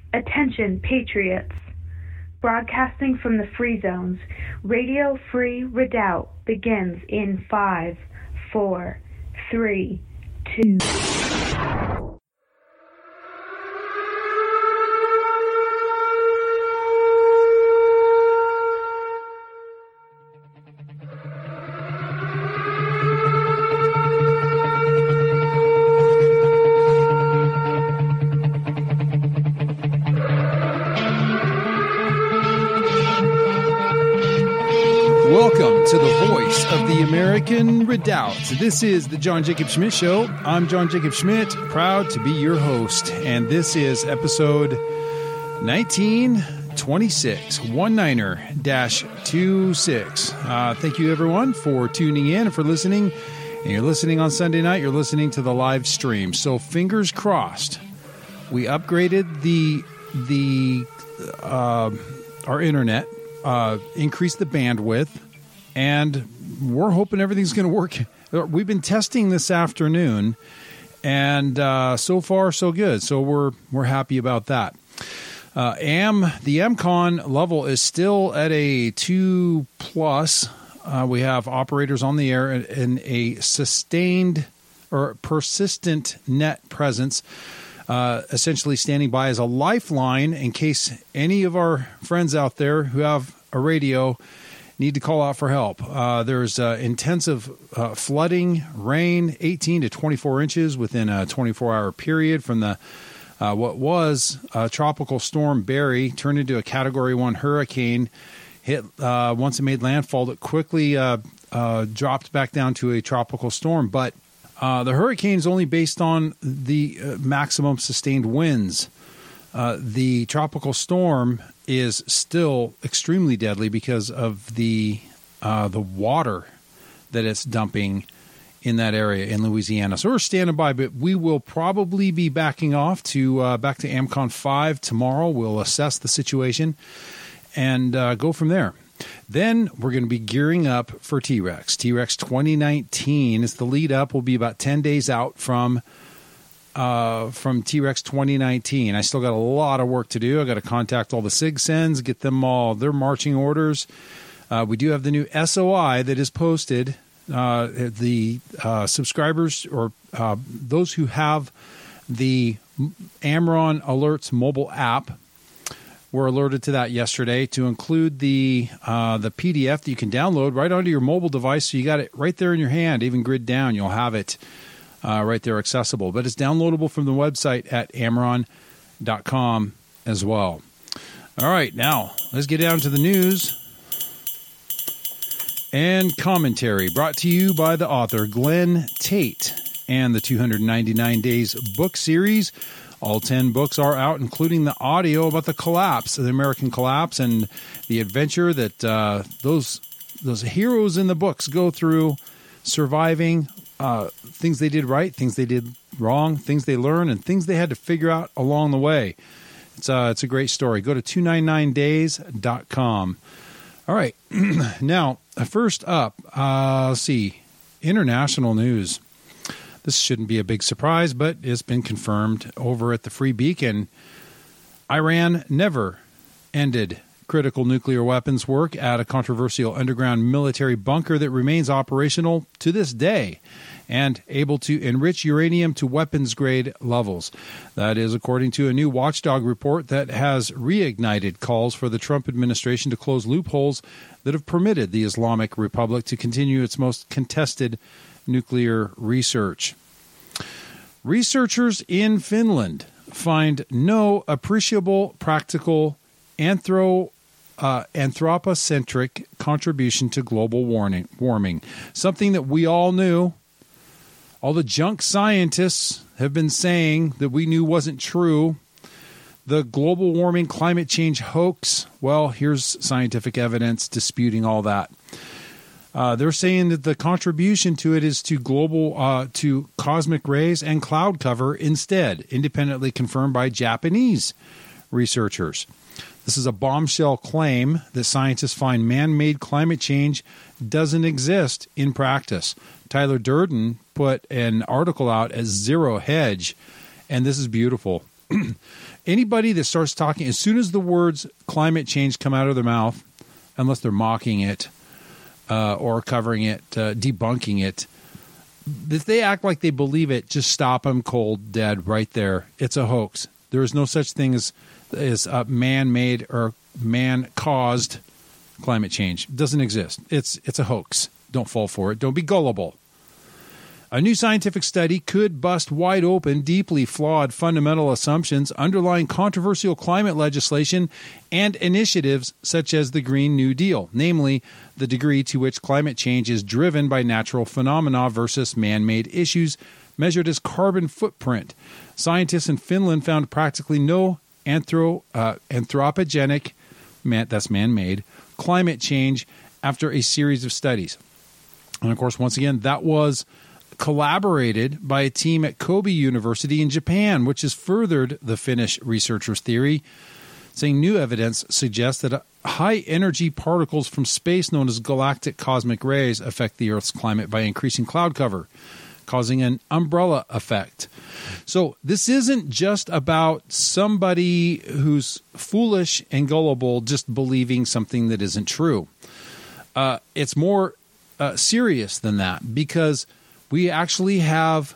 Attention, patriots. Broadcasting from the free zones, Radio Free Redoubt begins in 5, 4, 3, 2... Welcome to the voice of the American Redoubt. This is the John Jacob Schmidt Show. I'm John Jacob Schmidt, proud to be your host. And this is episode 1926, 19er-26. Thank you, everyone, for tuning in and for listening. And you're listening on Sunday night. You're listening to the live stream. So fingers crossed. We upgraded our internet. Increase the bandwidth, and we're hoping everything's going to work. We've been testing this afternoon, and so far so good. So we're happy about that. The AMCON level is still at a 2+. We have operators on the air in a sustained or persistent net presence. Essentially standing by as a lifeline in case any of our friends out there who have a radio need to call out for help. There's intensive flooding, rain, 18 to 24 inches within a 24-hour period from the what was Tropical Storm Barry turned into a Category 1 hurricane. Hit once it made landfall, it quickly dropped back down to a tropical storm, but the hurricane is only based on the maximum sustained winds. The tropical storm is still extremely deadly because of the water that it's dumping in that area in Louisiana. So we're standing by, but we will probably be backing off to back to AMCON 5 tomorrow. We'll assess the situation and go from there. Then we're going to be gearing up for T-Rex. T-Rex 2019 is the lead up. We'll be about 10 days out from T-Rex 2019. I still got a lot of work to do. I got to contact all the SIG-Sens, get them all their marching orders. We do have the new SOI that is posted. The subscribers or those who have the Amron Alerts mobile app were alerted to that yesterday, to include the PDF that you can download right onto your mobile device. So you got it right there in your hand, even grid down. You'll have it right there accessible. But it's downloadable from the website at Amron.com as well. All right, now let's get down to the news and commentary brought to you by the author Glenn Tate and the 299 Days book series. All 10 books are out, including the audio about the collapse, the American collapse, and the adventure that those heroes in the books go through, surviving, things they did right, things they did wrong, things they learned, and things they had to figure out along the way. It's a great story. Go to 299days.com. All right. Now, first up, let's see, international news. This shouldn't be a big surprise, but it's been confirmed over at the Free Beacon. Iran never ended critical nuclear weapons work at a controversial underground military bunker that remains operational to this day and able to enrich uranium to weapons-grade levels. That is according to a new watchdog report that has reignited calls for the Trump administration to close loopholes that have permitted the Islamic Republic to continue its most contested nuclear research. Researchers in Finland find no appreciable practical anthropocentric contribution to global warming. Something that we all knew. All the junk scientists have been saying that we knew wasn't true. The global warming climate change hoax, well, here's scientific evidence disputing all that. They're saying that the contribution to it is to to cosmic rays and cloud cover instead, independently confirmed by Japanese researchers. This is a bombshell claim that scientists find man-made climate change doesn't exist in practice. Tyler Durden put an article out as Zero Hedge, and this is beautiful. anybody that starts talking, as soon as the words climate change come out of their mouth, unless they're mocking it or covering it, debunking it, if they act like they believe it, just stop them cold dead right there. It's a hoax. There is no such thing as man-made or man-caused climate change. It doesn't exist. It's a hoax. Don't fall for it. Don't be gullible. A new scientific study could bust wide open deeply flawed fundamental assumptions underlying controversial climate legislation and initiatives such as the Green New Deal, namely the degree to which climate change is driven by natural phenomena versus man-made issues measured as carbon footprint. Scientists in Finland found practically no anthropogenic, that's man-made, climate change after a series of studies. And of course, once again, that was collaborated by a team at Kobe University in Japan, which has furthered the Finnish researchers' theory, saying new evidence suggests that high-energy particles from space known as galactic cosmic rays affect the Earth's climate by increasing cloud cover, causing an umbrella effect. So this isn't just about somebody who's foolish and gullible just believing something that isn't true. It's more serious than that, because we actually have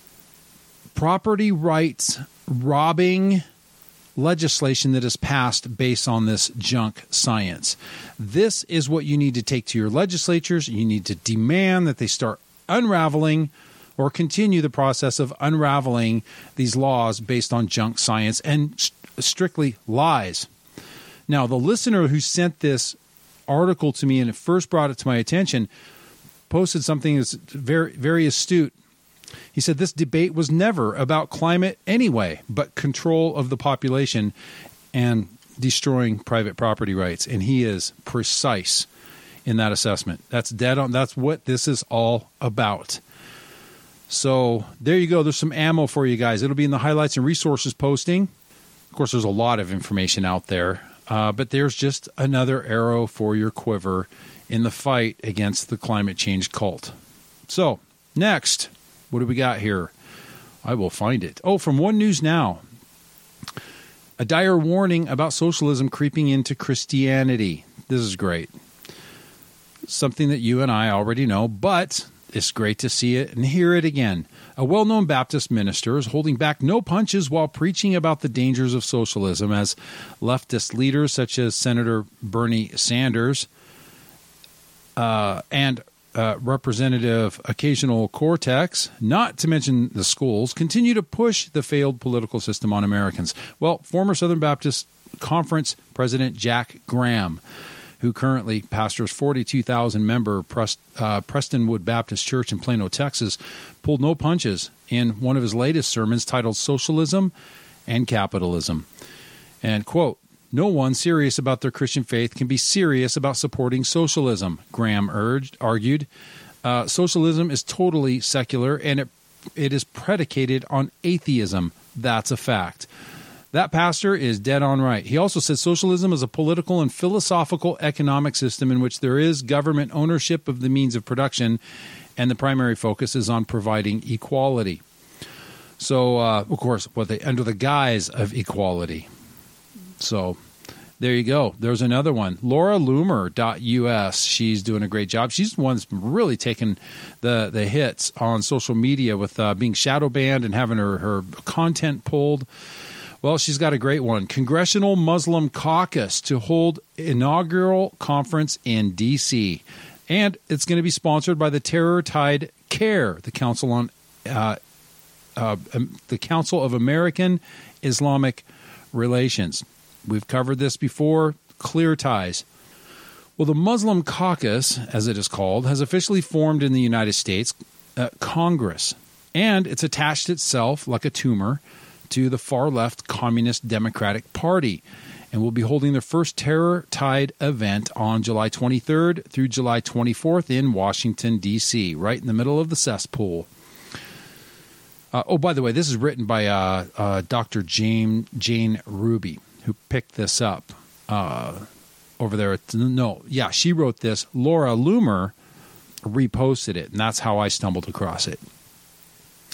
property rights robbing legislation that is passed based on this junk science. This is what you need to take to your legislatures. You need to demand that they start unraveling or continue the process of unraveling these laws based on junk science and strictly lies. Now, the listener who sent this article to me and first brought it to my attention posted something that's very, very astute. He said this debate was never about climate anyway, but control of the population and destroying private property rights. And he is precise in that assessment. That's dead on. That's what this is all about. So there you go. There's some ammo for you guys. It'll be in the highlights and resources posting. Of course, there's a lot of information out there, but there's just another arrow for your quiver in the fight against the climate change cult. So next, what do we got here? I will find it. Oh, from One News Now. A dire warning about socialism creeping into Christianity. This is great. Something that you and I already know, but it's great to see it and hear it again. A well-known Baptist minister is holding back no punches while preaching about the dangers of socialism, as leftist leaders such as Senator Bernie Sanders and Representative Occasional Cortex, not to mention the schools, continue to push the failed political system on Americans. Well, former Southern Baptist Conference President Jack Graham, who currently pastors 42,000-member Prestonwood Baptist Church in Plano, Texas, pulled no punches in one of his latest sermons titled Socialism and Capitalism. And, quote, "No one serious about their Christian faith can be serious about supporting socialism," Graham argued. Socialism is totally secular, and it is predicated on atheism. That's a fact. That pastor is dead on right. He also said socialism is a political and philosophical economic system in which there is government ownership of the means of production, and the primary focus is on providing equality. So, of course, under the guise of equality. So there you go. There's another one. LauraLoomer.us. She's doing a great job. She's the one that's really taken the hits on social media with being shadow banned and having her content pulled. Well, she's got a great one. Congressional Muslim Caucus to hold inaugural conference in D.C. And it's going to be sponsored by the Terror Tide CARE, the Council on the Council of American Islamic Relations. We've covered this before. Clear ties. Well, the Muslim Caucus, as it is called, has officially formed in the United States Congress, and it's attached itself like a tumor to the far-left Communist Democratic Party, and will be holding their first Terror Tide event on July 23rd through July 24th in Washington, D.C., right in the middle of the cesspool. By the way, this is written by Dr. Jane Ruby, who picked this up over there. She wrote this. Laura Loomer reposted it, and that's how I stumbled across it.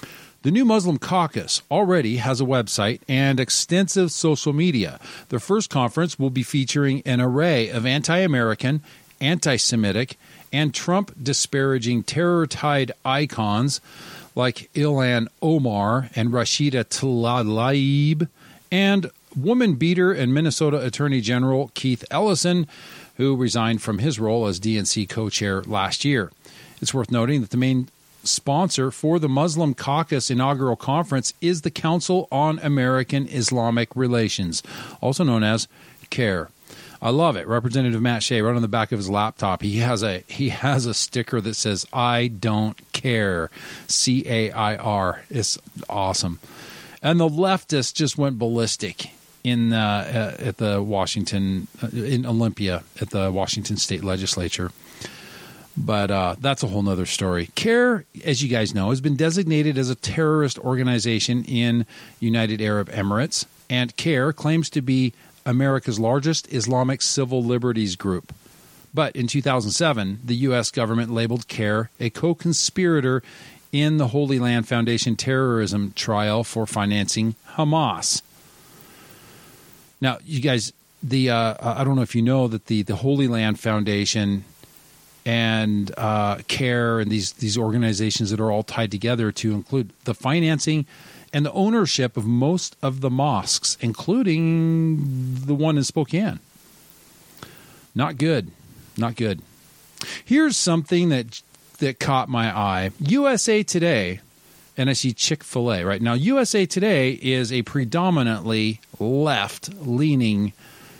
The New Muslim Caucus already has a website and extensive social media. Their first conference will be featuring an array of anti-American, anti-Semitic, and Trump-disparaging terror-tide icons like Ilhan Omar and Rashida Tlaib, and woman beater and Minnesota Attorney General Keith Ellison, who resigned from his role as DNC co-chair last year. It's worth noting that the main sponsor for the Muslim Caucus inaugural conference is the Council on American Islamic Relations, also known as CAIR. I love it. Representative Matt Shea, right on the back of his laptop, he has a sticker that says, "I don't care," CAIR. It's awesome. And the leftists just went ballistic in at the Washington in Olympia at the Washington State Legislature. But that's a whole nother story. CAIR, as you guys know, has been designated as a terrorist organization in United Arab Emirates, and CAIR claims to be America's largest Islamic civil liberties group. But in 2007, the U.S. government labeled CAIR a co-conspirator in the Holy Land Foundation terrorism trial for financing Hamas. Now, you guys, I don't know if you know that the Holy Land Foundation and CAIR and these organizations that are all tied together to include the financing and the ownership of most of the mosques, including the one in Spokane. Not good. Not good. Here's something that caught my eye. USA Today, and I see Chick-fil-A right now. USA Today is a predominantly left-leaning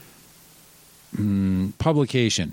publication.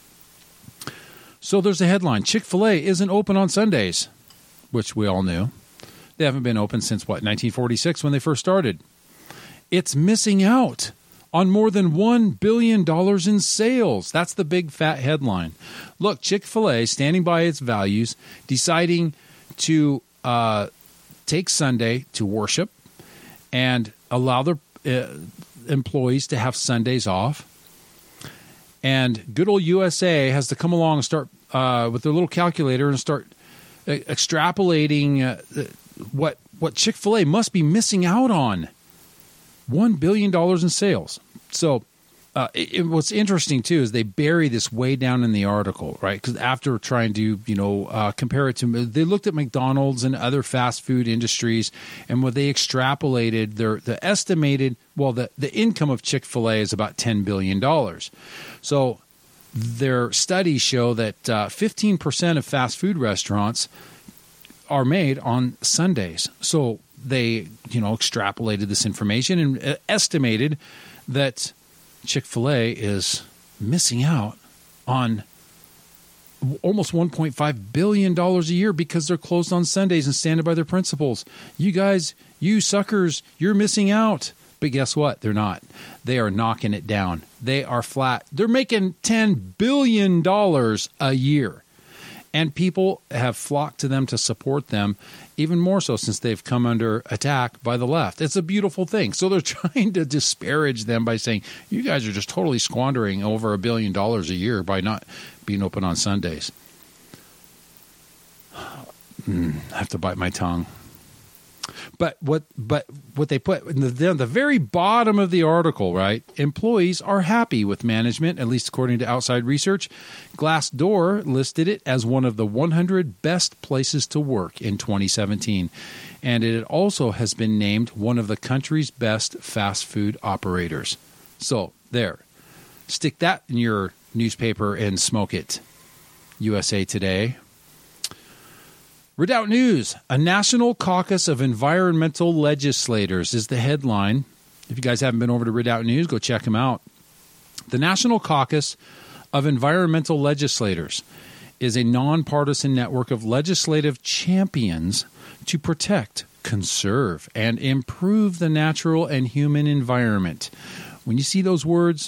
So there's a headline, Chick-fil-A isn't open on Sundays, which we all knew. They haven't been open since, 1946 when they first started. It's missing out on more than $1 billion in sales. That's the big fat headline. Look, Chick-fil-A, standing by its values, deciding to take Sunday to worship and allow their employees to have Sundays off. And good old USA has to come along and start with their little calculator and start extrapolating what Chick-fil-A must be missing out on. $1 billion in sales. So what's interesting, too, is they bury this way down in the article, right? Because after trying to, compare it to, they looked at McDonald's and other fast food industries, and when they extrapolated the estimated, the income of Chick-fil-A is about $10 billion. So their studies show that 15% of fast food restaurants are made on Sundays. So they, extrapolated this information and estimated that Chick-fil-A is missing out on almost $1.5 billion a year because they're closed on Sundays and stand by their principles. You guys, you suckers, you're missing out. But guess what? They're not. They are knocking it down. They are flat. They're making $10 billion a year. And people have flocked to them to support them, even more so since they've come under attack by the left. It's a beautiful thing. So they're trying to disparage them by saying, you guys are just totally squandering over $1 billion a year by not being open on Sundays. I have to bite my tongue. But what they put in the very bottom of the article, right? Employees are happy with management, at least according to outside research. Glassdoor listed it as one of the 100 best places to work in 2017. And it also has been named one of the country's best fast food operators. So there, stick that in your newspaper and smoke it. USA Today. Redoubt News, a national caucus of environmental legislators is the headline. If you guys haven't been over to Redoubt News, go check them out. The National Caucus of Environmental Legislators is a nonpartisan network of legislative champions to protect, conserve, and improve the natural and human environment. When you see those words,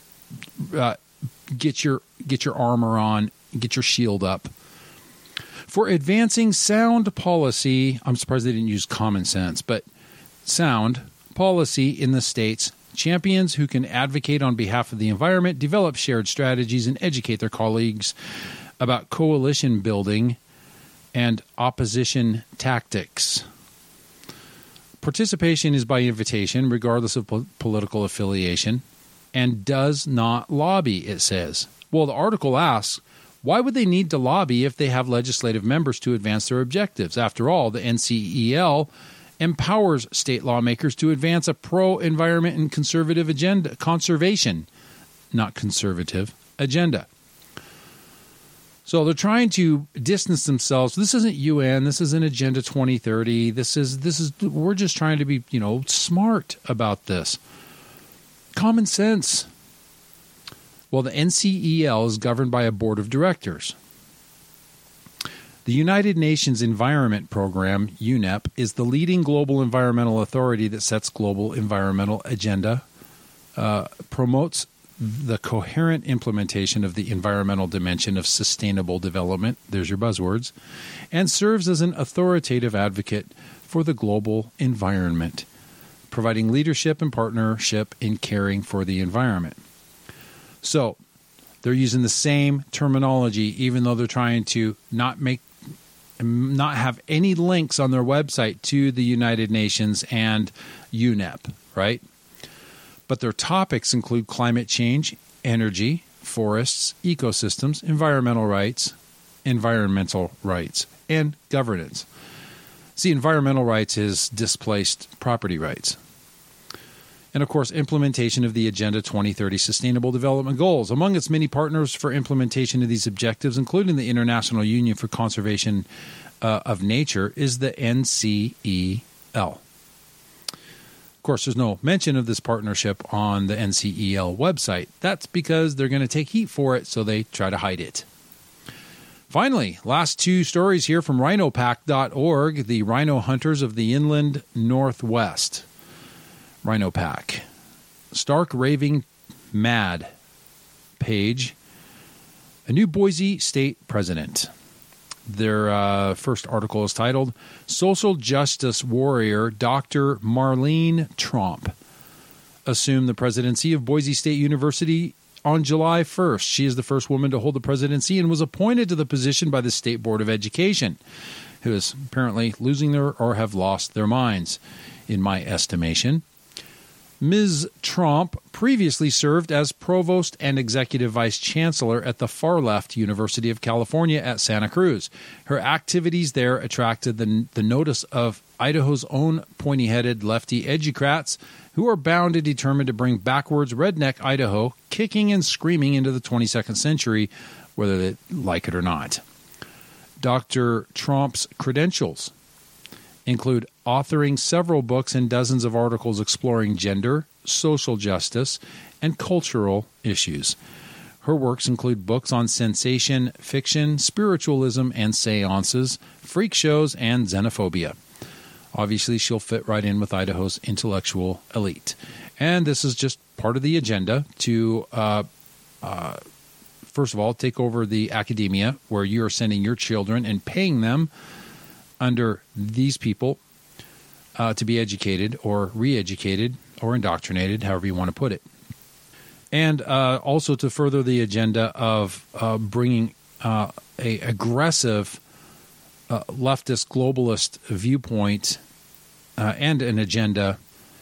get your armor on, get your shield up. For advancing sound policy, I'm surprised they didn't use common sense, but sound policy in the states, champions who can advocate on behalf of the environment, develop shared strategies, and educate their colleagues about coalition building and opposition tactics. Participation is by invitation, regardless of political affiliation, and does not lobby, it says. Well, the article asks, why would they need to lobby if they have legislative members to advance their objectives? After all, the NCEL empowers state lawmakers to advance a pro-environment and conservative agenda, conservation, not conservative, agenda. So they're trying to distance themselves. This isn't UN. This isn't Agenda 2030. This is. We're just trying to be, smart about this. Common sense. Well, the NCEL is governed by a board of directors. The United Nations Environment Program, UNEP, is the leading global environmental authority that sets global environmental agenda, promotes the coherent implementation of the environmental dimension of sustainable development, there's your buzzwords, and serves as an authoritative advocate for the global environment, providing leadership and partnership in caring for the environment. So they're using the same terminology, even though they're trying to not have any links on their website to the United Nations and UNEP, right? But their topics include climate change, energy, forests, ecosystems, environmental rights, and governance. See, environmental rights is displaced property rights. And, of course, implementation of the Agenda 2030 Sustainable Development Goals. Among its many partners for implementation of these objectives, including the International Union for Conservation of Nature, is the NCEL. Of course, there's no mention of this partnership on the NCEL website. That's because they're going to take heat for it, so they try to hide it. Finally, last two stories here from rhinopack.org, the rhino hunters of the inland northwest. RhinoPack. Stark raving mad page. A new Boise State president. Their first article is titled, Social Justice Warrior Dr. Marlene Tromp assumed the presidency of Boise State University on July 1st. She is the first woman to hold the presidency and was appointed to the position by the State Board of Education, who is apparently losing their or have lost their minds, in my estimation. Ms. Tromp previously served as provost and executive vice chancellor at the far-left University of California at Santa Cruz. Her activities there attracted the notice of Idaho's own pointy-headed lefty educrats who are bound and determined to bring backwards redneck Idaho kicking and screaming into the 22nd century, whether they like it or not. Dr. Tromp's credentials include authoring several books and dozens of articles exploring gender, social justice, and cultural issues. Her works include books on sensation, fiction, spiritualism, and seances, freak shows, and xenophobia. Obviously, she'll fit right in with Idaho's intellectual elite. And this is just part of the agenda to, first of all, take over the academia where you are sending your children and paying them under these people to be educated or re-educated or indoctrinated, however you want to put it. And also to further the agenda of bringing a aggressive leftist globalist viewpoint and an agenda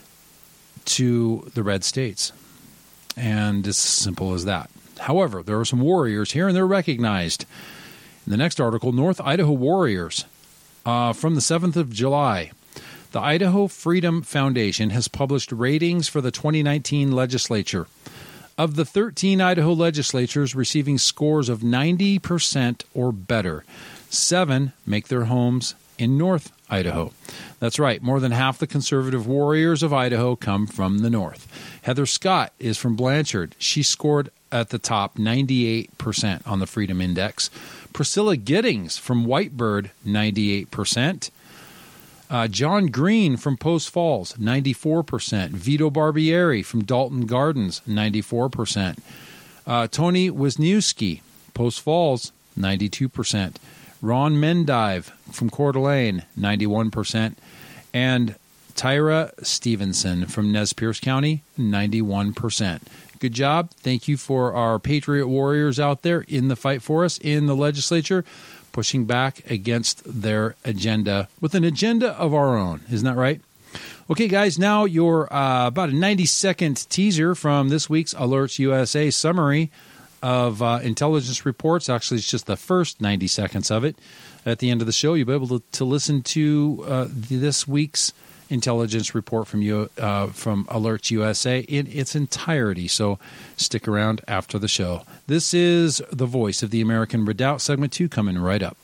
to the red states. And it's as simple as that. However, there are some warriors here, and they're recognized. In the next article, North Idaho Warriors. From the 7th of July, the Idaho Freedom Foundation has published ratings for the 2019 legislature. Of the 13 Idaho legislatures receiving scores of 90% or better, 7 make their homes in North Idaho. That's right, more than half the conservative warriors of Idaho come from the north. Heather Scott is from Blanchard. She scored at the top 98% on the Freedom Index. Priscilla Giddings from Whitebird, 98%. John Green from Post Falls, 94%. Vito Barbieri from Dalton Gardens, 94%. Tony Wisniewski, Post Falls, 92%. Ron Mendive from Coeur d'Alene, 91%. And Tyra Stevenson from Nez Perce County, 91%. Good job. Thank you for our Patriot warriors out there in the fight for us in the legislature, pushing back against their agenda with an agenda of our own. Isn't that right? Okay, guys, now your about a 90-second teaser from this week's Alerts USA summary of intelligence reports. Actually, it's just the first 90 seconds of it. At the end of the show, you'll be able to listen to this week's intelligence report from Alerts USA in its entirety. So stick around after the show. This is The Voice of the American Redoubt, segment 2, coming right up.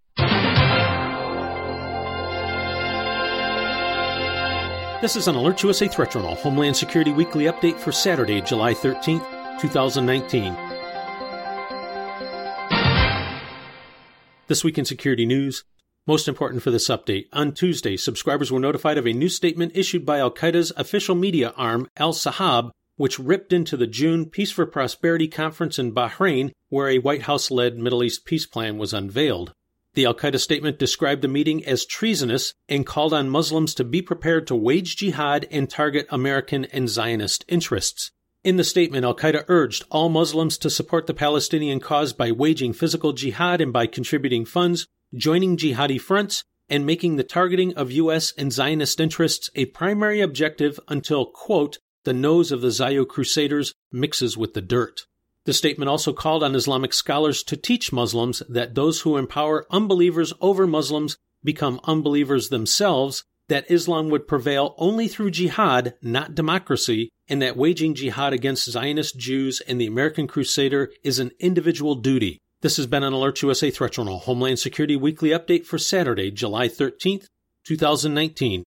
This is an Alert USA Threat Journal Homeland Security Weekly Update for Saturday, July 13th, 2019. This week in security news. Most important for this update, on Tuesday, subscribers were notified of a new statement issued by Al-Qaeda's official media arm, Al-Sahab, which ripped into the June Peace for Prosperity conference in Bahrain, where a White House-led Middle East peace plan was unveiled. The Al-Qaeda statement described the meeting as treasonous and called on Muslims to be prepared to wage jihad and target American and Zionist interests. In the statement, Al-Qaeda urged all Muslims to support the Palestinian cause by waging physical jihad and by contributing funds, joining jihadi fronts, and making the targeting of U.S. and Zionist interests a primary objective until, quote, the nose of the Zio Crusaders mixes with the dirt. The statement also called on Islamic scholars to teach Muslims that those who empower unbelievers over Muslims become unbelievers themselves, that Islam would prevail only through jihad, not democracy, and that waging jihad against Zionist Jews and the American Crusader is an individual duty. This has been an Alert USA Threat Journal Homeland Security Weekly Update for Saturday, July 13th, 2019.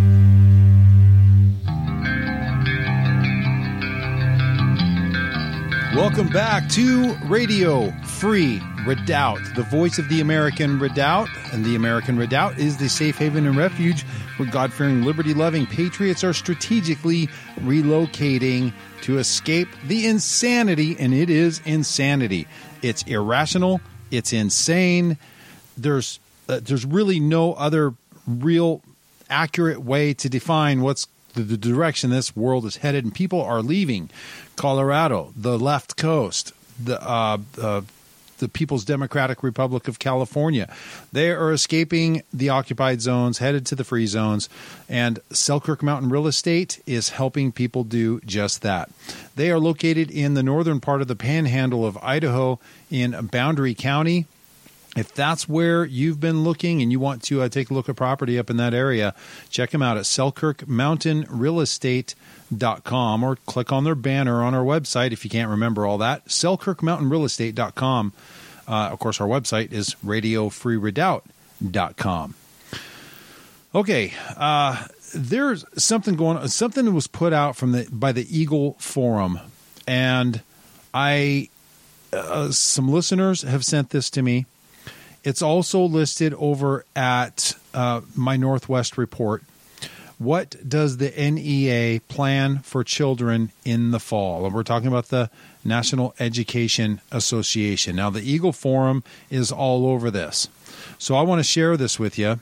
Welcome back to Radio Free Redoubt, the voice of the American Redoubt. And the American Redoubt is the safe haven and refuge where God-fearing, liberty-loving patriots are strategically relocating to escape the insanity, and it is insanity. It's irrational. It's insane. There's really no other real accurate way to define what's the direction this world is headed, and people are leaving Colorado, the left coast, the People's Democratic Republic of California. They are escaping the occupied zones, headed to the free zones, and Selkirk Mountain Real Estate is helping people do just that. They are located in the northern part of the panhandle of Idaho in Boundary County. If that's where you've been looking and you want to take a look at property up in that area, check them out at selkirkmountainrealestate.com or click on their banner on our website if you can't remember all that, selkirkmountainrealestate.com. Of course, our website is radiofreeredoubt.com. Okay, there's something going on. Something was put out by the Eagle Forum, and some listeners have sent this to me. It's also listed over at my Northwest Report. What does the NEA plan for children in the fall? And we're talking about the National Education Association. Now, the Eagle Forum is all over this. So I want to share this with you.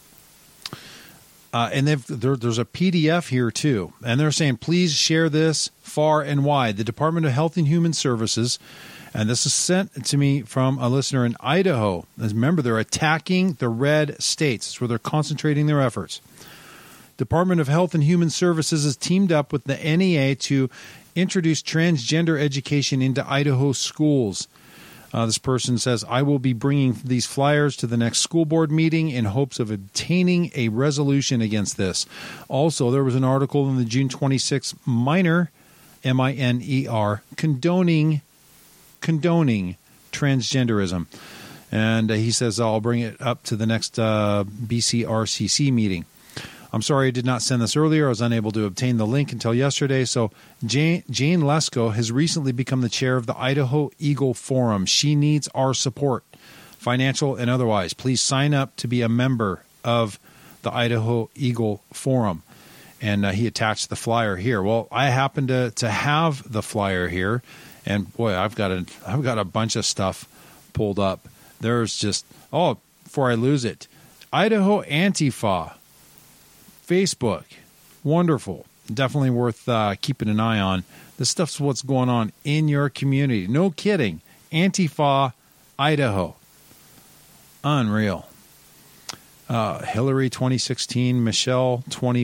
And there's a PDF here, too. And they're saying, please share this far and wide. The Department of Health and Human Services, and this is sent to me from a listener in Idaho. Remember, they're attacking the red states. It's where they're concentrating their efforts. Department of Health and Human Services has teamed up with the NEA to introduce transgender education into Idaho schools. This person says, I will be bringing these flyers to the next school board meeting in hopes of obtaining a resolution against this. Also, there was an article in the June 26th Miner, M-I-N-E-R, condoning transgenderism. And he says, I'll bring it up to the next BCRCC meeting. I'm sorry I did not send this earlier. I was unable to obtain the link until yesterday. So Jane Lesko has recently become the chair of the Idaho Eagle Forum. She needs our support, financial and otherwise. Please sign up to be a member of the Idaho Eagle Forum. And he attached the flyer here. Well, I happen to have the flyer here. And boy, I've got a bunch of stuff pulled up. There's just, before I lose it, Idaho Antifa, Facebook, wonderful. Definitely worth keeping an eye on. This stuff's what's going on in your community. No kidding. Antifa, Idaho. Unreal. Hillary 2016, Michelle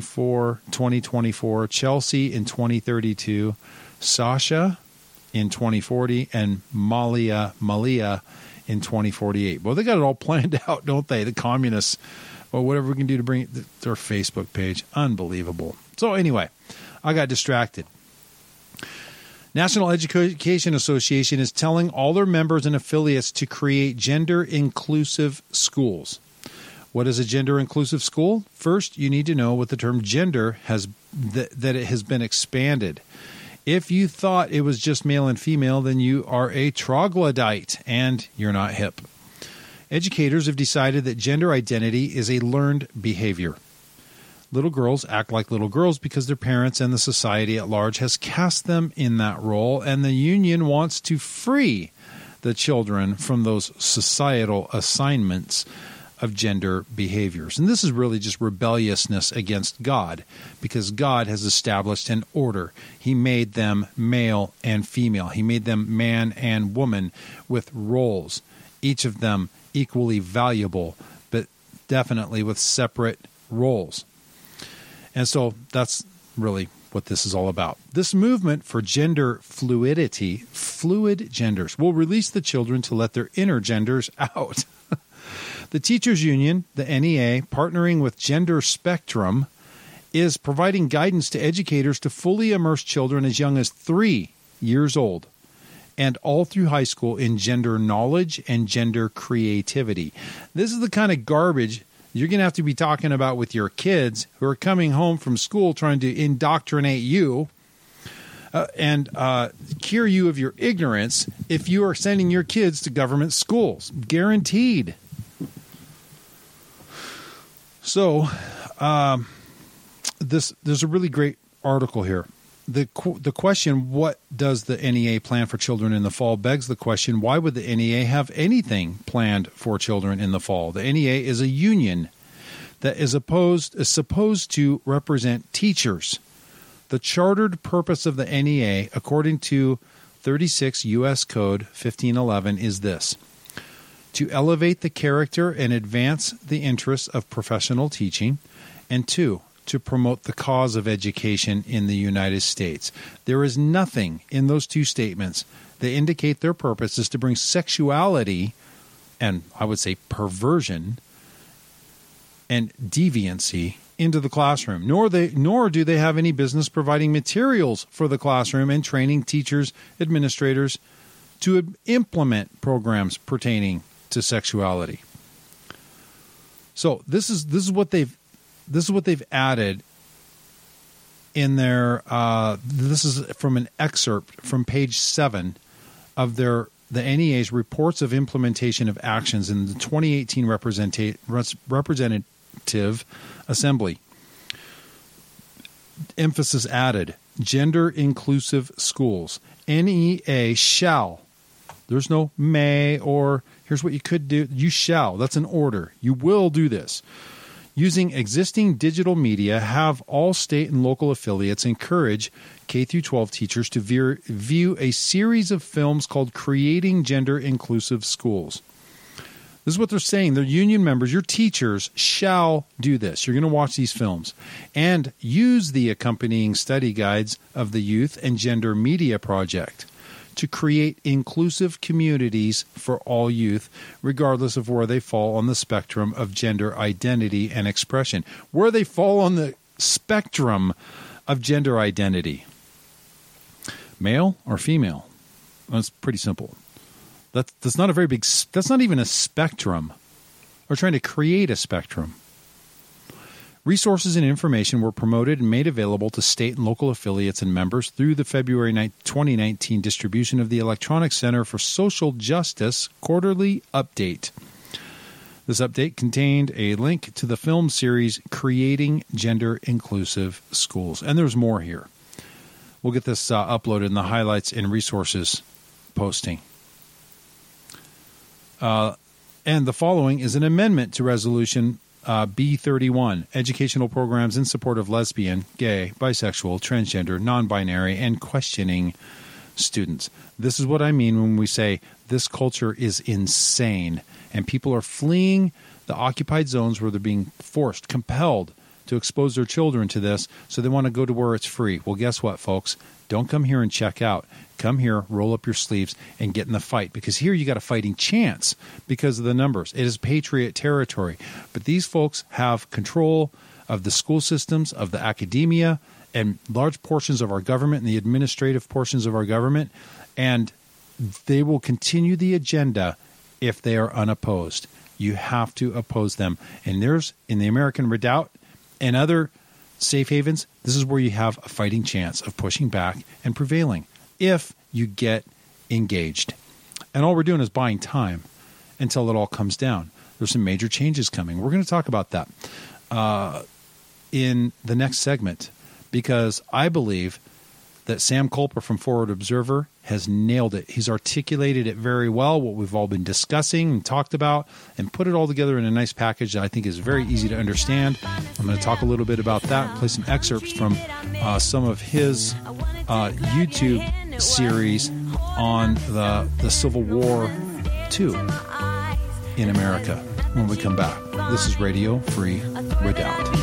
2024, Chelsea in 2032, Sasha in 2040, and Malia in 2048. Well, they got it all planned out, don't they? The communists, or whatever we can do to bring their Facebook page. Unbelievable. So anyway, I got distracted. National Education Association is telling all their members and affiliates to create gender-inclusive schools. What is a gender-inclusive school? First, you need to know what the term gender has, that it has been expanded. If you thought it was just male and female, then you are a troglodyte and you're not hip. Educators have decided that gender identity is a learned behavior. Little girls act like little girls because their parents and the society at large has cast them in that role, and the union wants to free the children from those societal assignments of gender behaviors. And this is really just rebelliousness against God, because God has established an order. He made them male and female. He made them man and woman with roles, each of them equally valuable, but definitely with separate roles. And so that's really what this is all about. This movement for gender fluidity, fluid genders, will release the children to let their inner genders out. The Teachers Union, the NEA, partnering with Gender Spectrum, is providing guidance to educators to fully immerse children as young as 3 years old and all through high school in gender knowledge and gender creativity. This is the kind of garbage you're going to have to be talking about with your kids who are coming home from school trying to indoctrinate you and cure you of your ignorance if you are sending your kids to government schools. Guaranteed. So there's a really great article here. The question, what does the NEA plan for children in the fall, begs the question, why would the NEA have anything planned for children in the fall? The NEA is a union that is supposed to represent teachers. The chartered purpose of the NEA, according to 36 U.S. Code 1511, is this: to elevate the character and advance the interests of professional teaching, and 2, to promote the cause of education in the United States. There is nothing in those two statements that indicate their purpose is to bring sexuality and, I would say, perversion and deviancy into the classroom. Nor do they have any business providing materials for the classroom and training teachers, administrators to implement programs pertaining to sexuality. So this is what they've added in their. This is from an excerpt from page 7 of the NEA's reports of implementation of actions in the 2018 Representative Assembly. Emphasis added: gender inclusive schools. NEA shall. There's no may or here's what you could do. You shall. That's an order. You will do this. Using existing digital media, have all state and local affiliates encourage K-12 teachers to view a series of films called Creating Gender Inclusive Schools. This is what they're saying. Their union members, your teachers, shall do this. You're going to watch these films and use the accompanying study guides of the Youth and Gender Media Project to create inclusive communities for all youth, regardless of where they fall on the spectrum of gender identity and expression. Where they fall on the spectrum of gender identity. Male or female? That's pretty simple. That's not a very big, that's not even a spectrum. We're trying to create a spectrum. Resources and information were promoted and made available to state and local affiliates and members through the February 2019 distribution of the Electronic Center for Social Justice Quarterly Update. This update contained a link to the film series Creating Gender Inclusive Schools. And there's more here. We'll get this uploaded in the highlights and resources posting. And the following is an amendment to Resolution B31, educational programs in support of lesbian, gay, bisexual, transgender, non-binary, and questioning students. This is what I mean when we say this culture is insane and people are fleeing the occupied zones where they're being forced, compelled to expose their children to this, so they want to go to where it's free. Well, guess what, folks? Don't come here and check out. Come here, roll up your sleeves, and get in the fight. Because here you got a fighting chance because of the numbers. It is Patriot territory. But these folks have control of the school systems, of the academia, and large portions of our government and the administrative portions of our government. And they will continue the agenda if they are unopposed. You have to oppose them. And there's, in the American Redoubt and other safe havens, this is where you have a fighting chance of pushing back and prevailing if you get engaged. And all we're doing is buying time until it all comes down. There's some major changes coming. We're going to talk about that in the next segment, because I believe that Sam Culper from Forward Observer has nailed it. He's articulated it very well, what we've all been discussing and talked about, and put it all together in a nice package that I think is very easy to understand. I'm going to talk a little bit about that, play some excerpts from some of his YouTube series on the Civil War II in America when we come back. This is Radio Free Redoubt.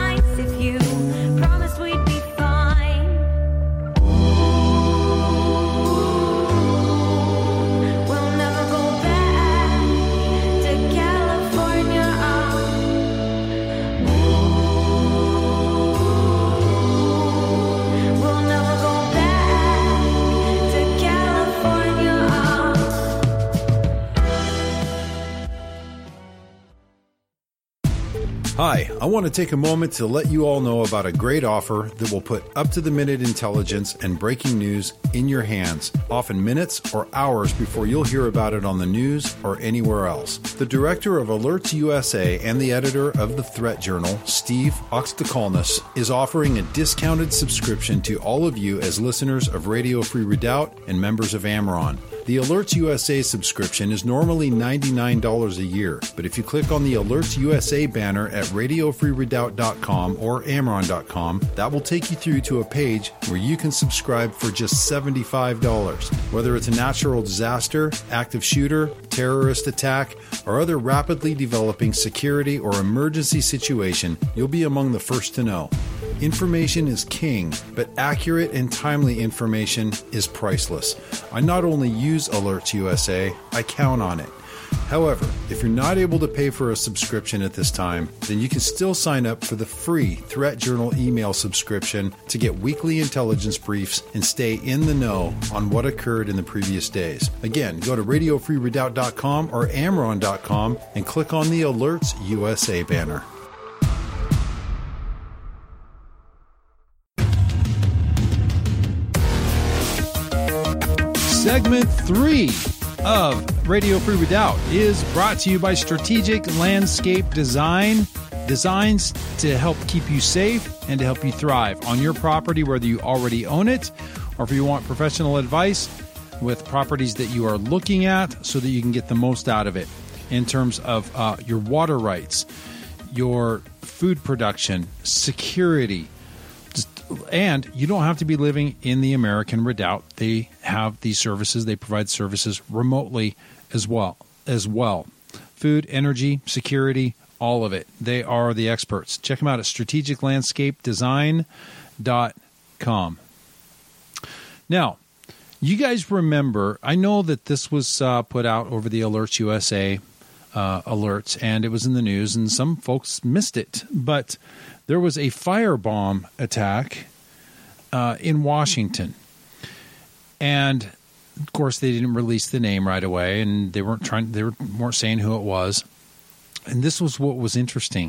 Hi, I want to take a moment to let you all know about a great offer that will put up-to-the-minute intelligence and breaking news in your hands, often minutes or hours before you'll hear about it on the news or anywhere else. The director of Alerts USA and the editor of the Threat Journal, Steve Oxtekolnis, is offering a discounted subscription to all of you as listeners of Radio Free Redoubt and members of Amaron. The Alerts USA subscription is normally $99 a year, but if you click on the Alerts USA banner at RadioFreeRedoubt.com or Amaron.com, that will take you through to a page where you can subscribe for just $75. Whether it's a natural disaster, active shooter, terrorist attack, or other rapidly developing security or emergency situation, you'll be among the first to know. Information is king, but accurate and timely information is priceless. I not only use Alerts USA, I count on it. However, if you're not able to pay for a subscription at this time, then you can still sign up for the free Threat Journal email subscription to get weekly intelligence briefs and stay in the know on what occurred in the previous days. Again, go to RadioFreeRedoubt.com or Amaron.com and click on the Alerts USA banner. Segment 3 of Radio Free Redoubt is brought to you by Strategic Landscape Design. Designs to help keep you safe and to help you thrive on your property, whether you already own it or if you want professional advice with properties that you are looking at so that you can get the most out of it in terms of your water rights, your food production, security. And you don't have to be living in the American Redoubt. They have these services. They provide services remotely as well. Food, energy, security, all of it. They are the experts. Check them out at strategiclandscapedesign.com. Now, you guys remember, I know that this was put out over the Alerts USA alerts, and it was in the news, and some folks missed it. But there was a firebomb attack in Washington. And, of course, they didn't release the name right away, and they weren't saying who it was. And this was what was interesting.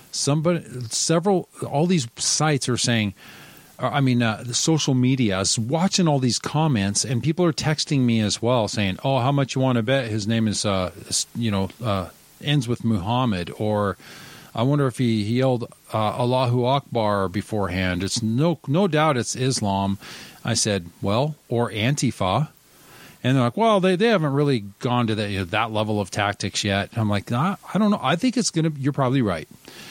All these sites are saying, the social media is watching all these comments, and people are texting me as well saying, oh, how much you want to bet his name is, ends with Muhammad, or I wonder if he yelled Allahu Akbar beforehand. It's no doubt it's Islam. I said, well, or Antifa. And they're like, well, they haven't really gone to that level of tactics yet. I'm like, I don't know. I think you're probably right.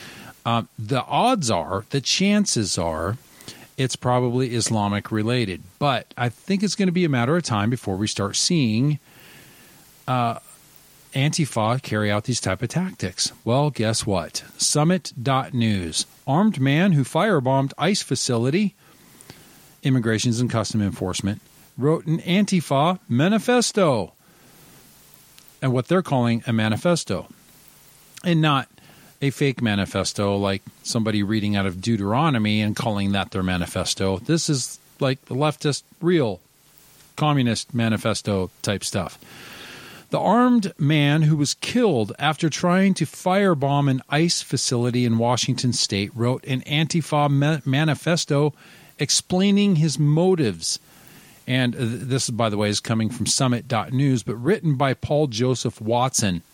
The chances are it's probably Islamic related. But I think it's going to be a matter of time before we start seeing Antifa carry out these type of tactics? Well, guess what? Summit.news. Armed man who firebombed ICE facility, Immigrations and Customs Enforcement, wrote an Antifa manifesto. And what they're calling a manifesto. And not a fake manifesto like somebody reading out of Deuteronomy and calling that their manifesto. This is like the leftist, real communist manifesto type stuff. The armed man who was killed after trying to firebomb an ICE facility in Washington state wrote an Antifa manifesto explaining his motives. And this, by the way, is coming from Summit.news, but written by Paul Joseph Watson.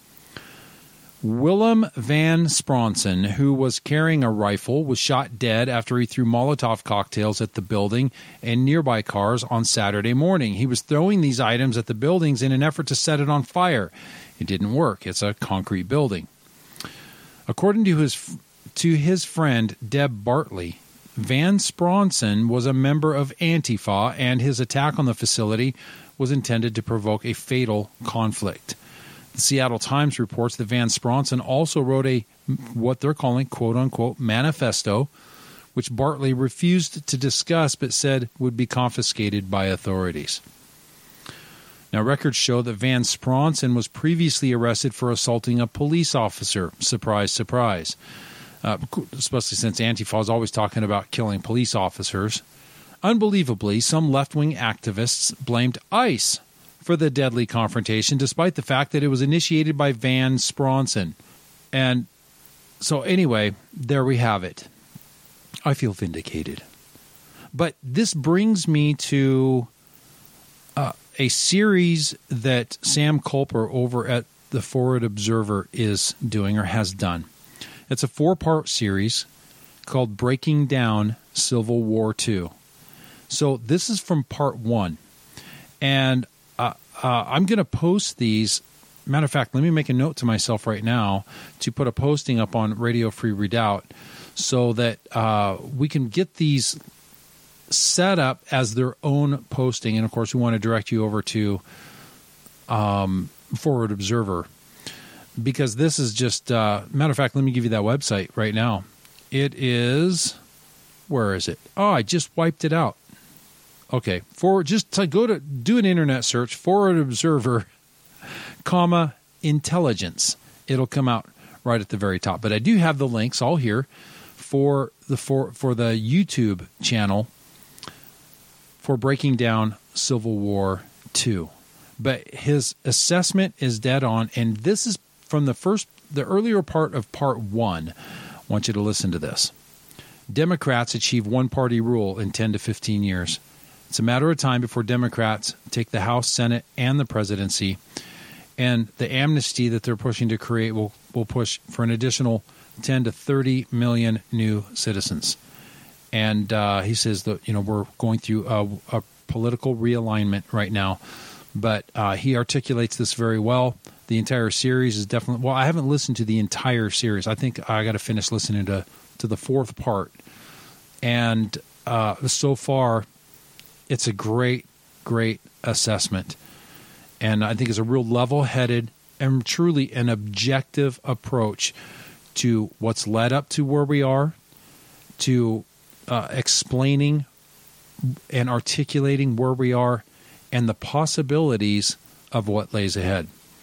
Willem Van Spronsen, who was carrying a rifle, was shot dead after he threw Molotov cocktails at the building and nearby cars on Saturday morning. He was throwing these items at the buildings in an effort to set it on fire. It didn't work. It's a concrete building. According to his friend Deb Bartley, Van Spronsen was a member of Antifa, and his attack on the facility was intended to provoke a fatal conflict. The Seattle Times reports that Van Spronsen also wrote what they're calling quote-unquote manifesto, which Bartley refused to discuss but said would be confiscated by authorities. Now, records show that Van Spronsen was previously arrested for assaulting a police officer. Surprise, surprise. Especially since Antifa is always talking about killing police officers. Unbelievably, some left-wing activists blamed ICE for the deadly confrontation, despite the fact that it was initiated by Van Spronsen. And so anyway, there we have it. I feel vindicated. But this brings me to a series that Sam Culper over at the Forward Observer is doing or has done. It's a 4-part series called Breaking Down Civil War II. So this is from part 1. And I'm going to post these. Matter of fact, let me make a note to myself right now to put a posting up on Radio Free Redoubt so that we can get these set up as their own posting. And, of course, we want to direct you over to Forward Observer because this is just matter of fact, let me give you that website right now. It is – where is it? Oh, I just wiped it out. Okay, just to go to do an internet search, Forward Observer, intelligence. It'll come out right at the very top. But I do have the links all here for the YouTube channel for Breaking Down Civil War II. But his assessment is dead on, and this is from the earlier part of part 1. I want you to listen to this. Democrats achieve one-party rule in 10 to 15 years. It's a matter of time before Democrats take the House, Senate, and the presidency, and the amnesty that they're pushing to create will push for an additional 10 to 30 million new citizens. And he says that we're going through a political realignment right now, but he articulates this very well. The entire series is definitely – well, I haven't listened to the entire series. I think I got to finish listening to the 4th part. And so far – it's a great, great assessment. And I think it's a real level-headed and truly an objective approach to what's led up to where we are, to explaining and articulating where we are, and the possibilities of what lays ahead.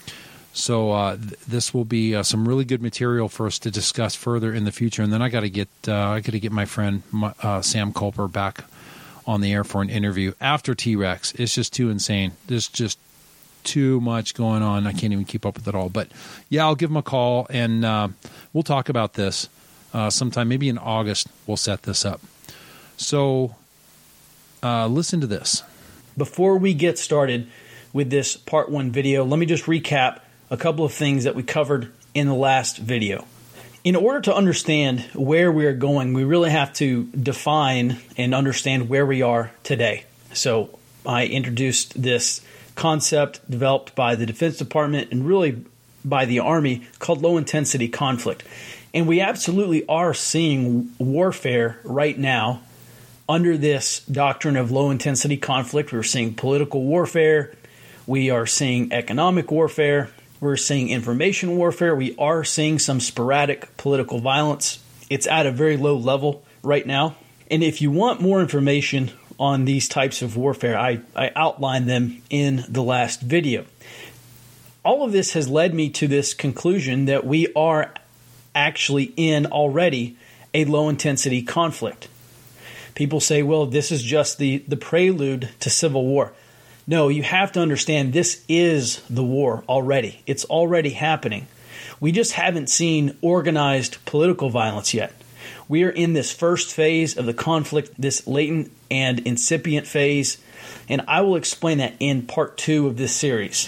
So this will be some really good material for us to discuss further in the future. And then I got to get my friend Sam Culper back on the air for an interview after T-Rex. It's just too insane. There's just too much going on. I can't even keep up with it all. But yeah, I'll give him a call and we'll talk about this sometime. Maybe in August we'll set this up. So listen to this. Before we get started with this part 1 video, let me just recap a couple of things that we covered in the last video. In order to understand where we are going, we really have to define and understand where we are today. So I introduced this concept developed by the Defense Department and really by the Army called low-intensity conflict. And we absolutely are seeing warfare right now under this doctrine of low-intensity conflict. We're seeing political warfare. We are seeing economic warfare. We're seeing information warfare. We are seeing some sporadic political violence. It's at a very low level right now. And if you want more information on these types of warfare, I outlined them in the last video. All of this has led me to this conclusion that we are actually in already a low-intensity conflict. People say, well, this is just the prelude to civil war. No, you have to understand this is the war already. It's already happening. We just haven't seen organized political violence yet. We are in this first phase of the conflict, this latent and incipient phase, and I will explain that in part 2 of this series.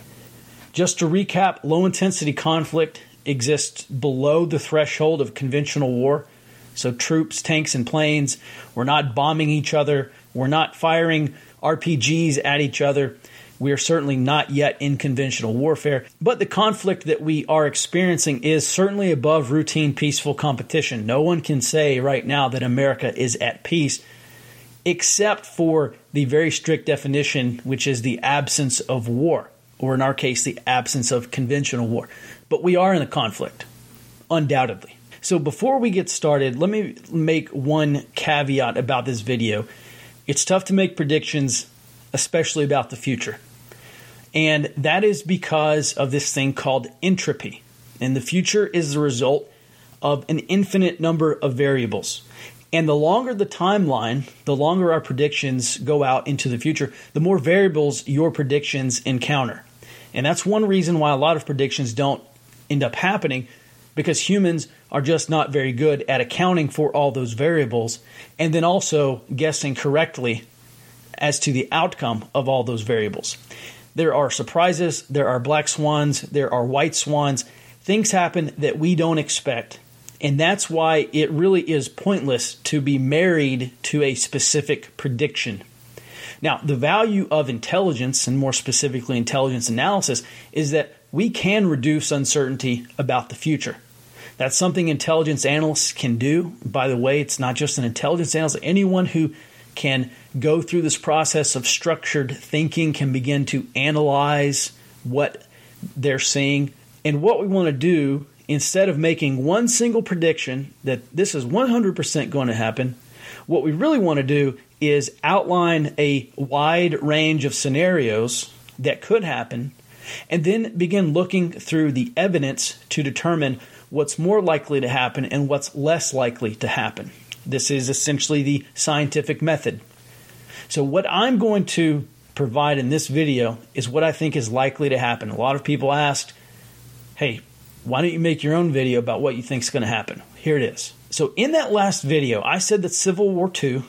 Just to recap, low-intensity conflict exists below the threshold of conventional war. So troops, tanks, and planes, we're not bombing each other. We're not firing RPGs at each other. We are certainly not yet in conventional warfare. But the conflict that we are experiencing is certainly above routine peaceful competition. No one can say right now that America is at peace, except for the very strict definition, which is the absence of war, or in our case, the absence of conventional war. But we are in a conflict, undoubtedly. So before we get started, let me make one caveat about this video. It's tough to make predictions, especially about the future. And that is because of this thing called entropy. And the future is the result of an infinite number of variables. And the longer the timeline, the longer our predictions go out into the future, the more variables your predictions encounter. And that's one reason why a lot of predictions don't end up happening, because humans are just not very good at accounting for all those variables and then also guessing correctly as to the outcome of all those variables. There are surprises, there are black swans, there are white swans. Things happen that we don't expect. And that's why it really is pointless to be married to a specific prediction. Now, the value of intelligence, and more specifically intelligence analysis, is that we can reduce uncertainty about the future. That's something intelligence analysts can do. By the way, it's not just an intelligence analyst. Anyone who can go through this process of structured thinking can begin to analyze what they're seeing. And what we want to do, instead of making one single prediction that this is 100% going to happen, what we really want to do is outline a wide range of scenarios that could happen, and then begin looking through the evidence to determine what's more likely to happen and what's less likely to happen. This is essentially the scientific method. So what I'm going to provide in this video is what I think is likely to happen. A lot of people asked, hey, why don't you make your own video about what you think is going to happen? Here it is. So in that last video, I said that Civil War II,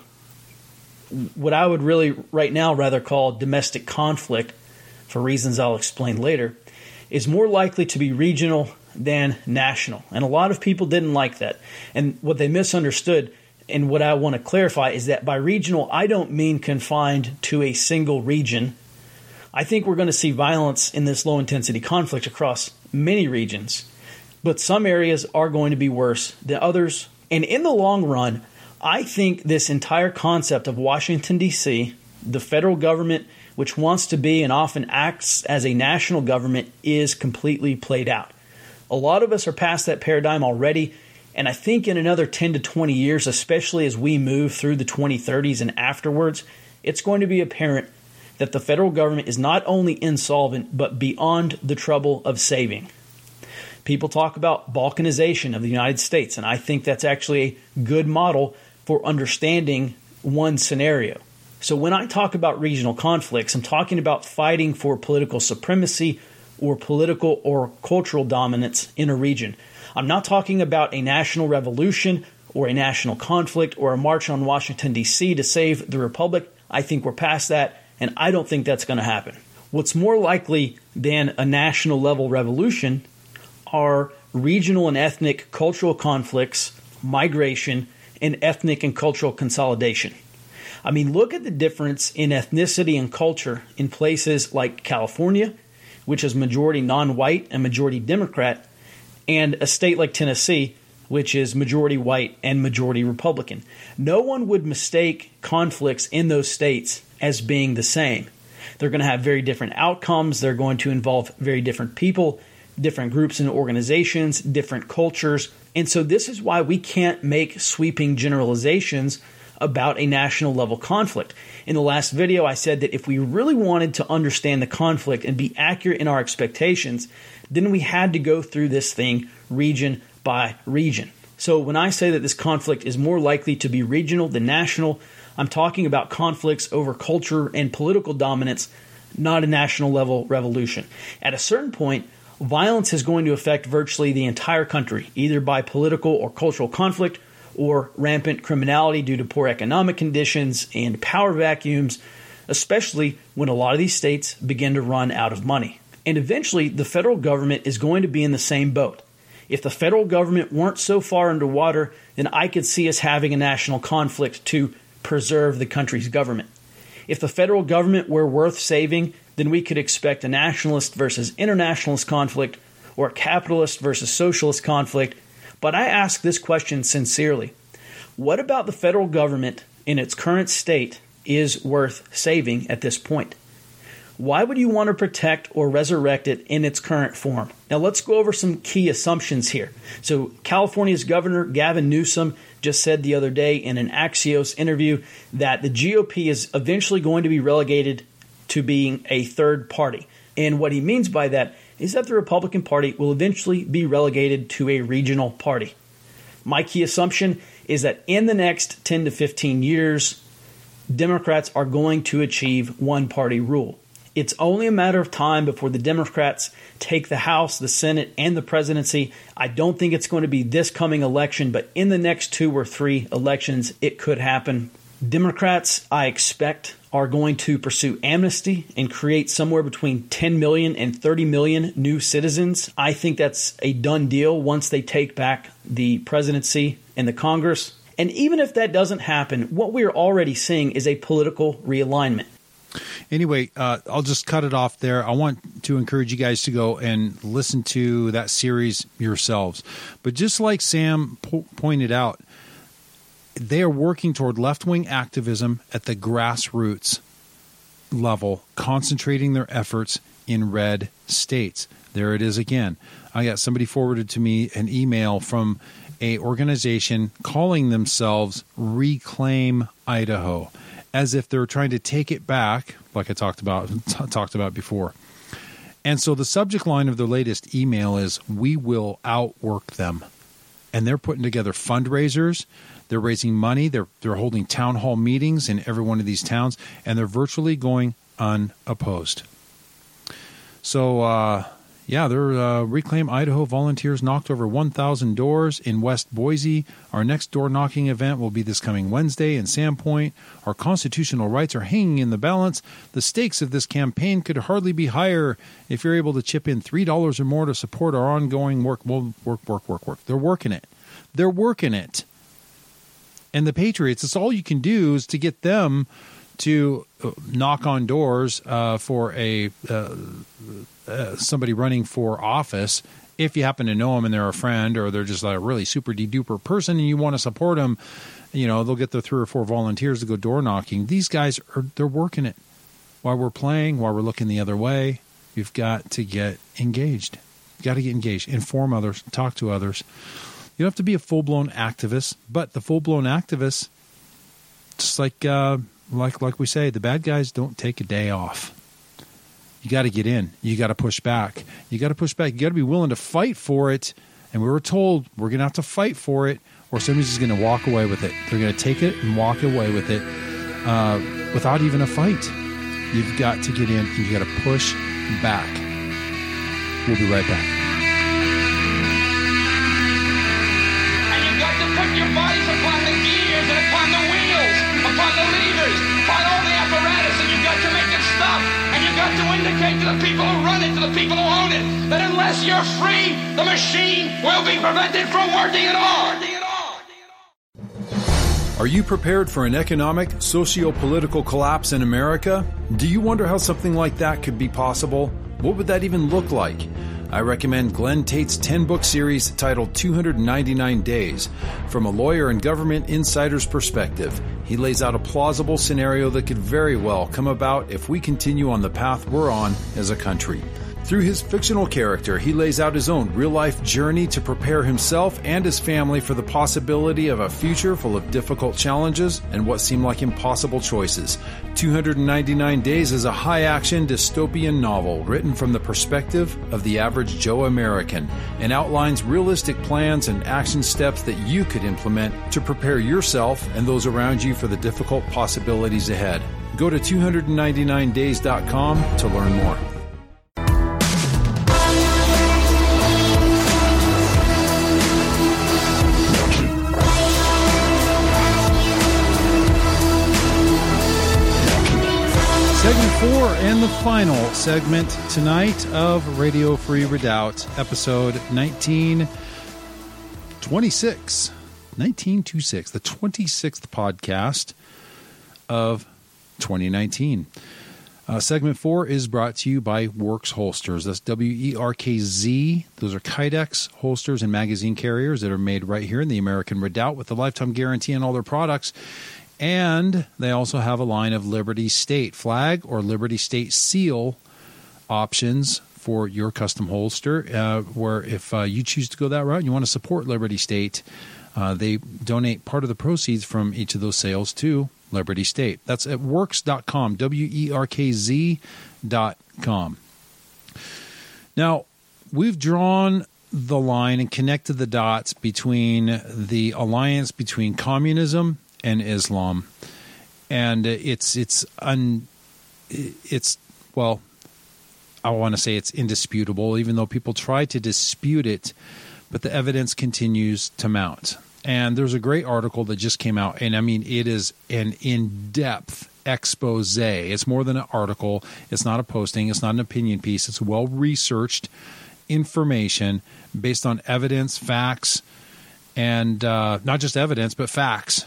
what I would really right now rather call domestic conflict, for reasons I'll explain later, is more likely to be regional than national. And a lot of people didn't like that. And what they misunderstood, and what I want to clarify, is that by regional, I don't mean confined to a single region. I think we're going to see violence in this low-intensity conflict across many regions. But some areas are going to be worse than others. And in the long run, I think this entire concept of Washington, D.C., the federal government, which wants to be and often acts as a national government, is completely played out. A lot of us are past that paradigm already, and I think in another 10 to 20 years, especially as we move through the 2030s and afterwards, it's going to be apparent that the federal government is not only insolvent, but beyond the trouble of saving. People talk about balkanization of the United States, and I think that's actually a good model for understanding one scenario. So when I talk about regional conflicts, I'm talking about fighting for political supremacy or political or cultural dominance in a region. I'm not talking about a national revolution or a national conflict or a march on Washington, D.C. to save the republic. I think we're past that, and I don't think that's going to happen. What's more likely than a national level revolution are regional and ethnic cultural conflicts, migration, and ethnic and cultural consolidation. I mean, look at the difference in ethnicity and culture in places like California, which is majority non-white and majority Democrat, and a state like Tennessee, which is majority white and majority Republican. No one would mistake conflicts in those states as being the same. They're going to have very different outcomes. They're going to involve very different people, different groups and organizations, different cultures. And so this is why we can't make sweeping generalizations about a national level conflict. In the last video, I said that if we really wanted to understand the conflict and be accurate in our expectations, then we had to go through this thing region by region. So when I say that this conflict is more likely to be regional than national, I'm talking about conflicts over culture and political dominance, not a national level revolution. At a certain point, violence is going to affect virtually the entire country, either by political or cultural conflict or rampant criminality due to poor economic conditions and power vacuums, especially when a lot of these states begin to run out of money. And eventually, the federal government is going to be in the same boat. If the federal government weren't so far underwater, then I could see us having a national conflict to preserve the country's government. If the federal government were worth saving, then we could expect a nationalist versus internationalist conflict or a capitalist versus socialist conflict. But I ask this question sincerely. What about the federal government in its current state is worth saving at this point? Why would you want to protect or resurrect it in its current form? Now let's go over some key assumptions here. So California's Governor Gavin Newsom just said the other day in an Axios interview that the GOP is eventually going to be relegated to being a third party. And what he means by that is that the Republican Party will eventually be relegated to a regional party. My key assumption is that in the next 10 to 15 years, Democrats are going to achieve one-party rule. It's only a matter of time before the Democrats take the House, the Senate, and the presidency. I don't think it's going to be this coming election, but in the next 2 or 3 elections, it could happen. Democrats, I expect, are going to pursue amnesty and create somewhere between 10 million and 30 million new citizens. I think that's a done deal once they take back the presidency and the Congress. And even if that doesn't happen, what we're already seeing is a political realignment. Anyway, I'll just cut it off there. I want to encourage you guys to go and listen to that series yourselves. But just like Sam pointed out, they are working toward left-wing activism at the grassroots level, concentrating their efforts in red states. There it is again. I got somebody forwarded to me an email from an organization calling themselves Reclaim Idaho, as if they're trying to take it back, like I talked about before. And so the subject line of their latest email is, "We will outwork them." And they're putting together fundraisers. They're raising money. They're holding town hall meetings in every one of these towns, and they're virtually going unopposed. So, they're Reclaim Idaho volunteers knocked over 1,000 doors in West Boise. Our next door knocking event will be this coming Wednesday in Sandpoint. Our constitutional rights are hanging in the balance. The stakes of this campaign could hardly be higher. If you're able to chip in $3 or more to support our ongoing work, we'll work. They're working it. They're working it. And the Patriots, it's all you can do is to get them to knock on doors for somebody running for office. If you happen to know them and they're a friend, or they're just a really super de-duper person and you want to support them, they'll get their 3 or 4 volunteers to go door knocking. These guys they're working it. While we're playing, while we're looking the other way, you've got to get engaged. You've got to get engaged. Inform others. Talk to others. You don't have to be a full-blown activist, but the full-blown activists, just like we say, the bad guys don't take a day off. You got to get in. You got to push back. You got to be willing to fight for it. And we were told we're going to have to fight for it, or somebody's just going to walk away with it. They're going to take it and walk away with it without even a fight. You've got to get in, and you got to push back. We'll be right back. Your bodies upon the gears and upon the wheels, upon the levers, upon all the apparatus, and you've got to make it stop. And you've got to indicate to the people who run it, to the people who own it, that unless you're free, the machine will be prevented from working at all. Are you prepared for an economic, socio-political collapse in America? Do you wonder how something like that could be possible? What would that even look like? I recommend Glenn Tate's 10-book series titled 299 Days. From a lawyer and government insider's perspective, he lays out a plausible scenario that could very well come about if we continue on the path we're on as a country. Through his fictional character, he lays out his own real-life journey to prepare himself and his family for the possibility of a future full of difficult challenges and what seem like impossible choices. 299 Days is a high-action dystopian novel written from the perspective of the average Joe American and outlines realistic plans and action steps that you could implement to prepare yourself and those around you for the difficult possibilities ahead. Go to 299days.com to learn more. Segment 4 and the final segment tonight of Radio Free Redoubt, episode 1926. 1926, the 26th podcast of 2019. Segment 4 is brought to you by Works Holsters. That's WERKZ. Those are Kydex holsters and magazine carriers that are made right here in the American Redoubt with a lifetime guarantee on all their products. And they also have a line of Liberty State flag or Liberty State seal options for your custom holster, where if you choose to go that route and you want to support Liberty State, they donate part of the proceeds from each of those sales to Liberty State. That's at works.com, WERKZ.com. Now, we've drawn the line and connected the dots between the alliance between communism and Islam, and well, I want to say it's indisputable, even though people try to dispute it, but the evidence continues to mount. And there's a great article that just came out, and I mean, it is an in-depth expose. It's more than an article. It's not a posting. It's not an opinion piece. It's well-researched information based on evidence, facts, and not just evidence, but facts.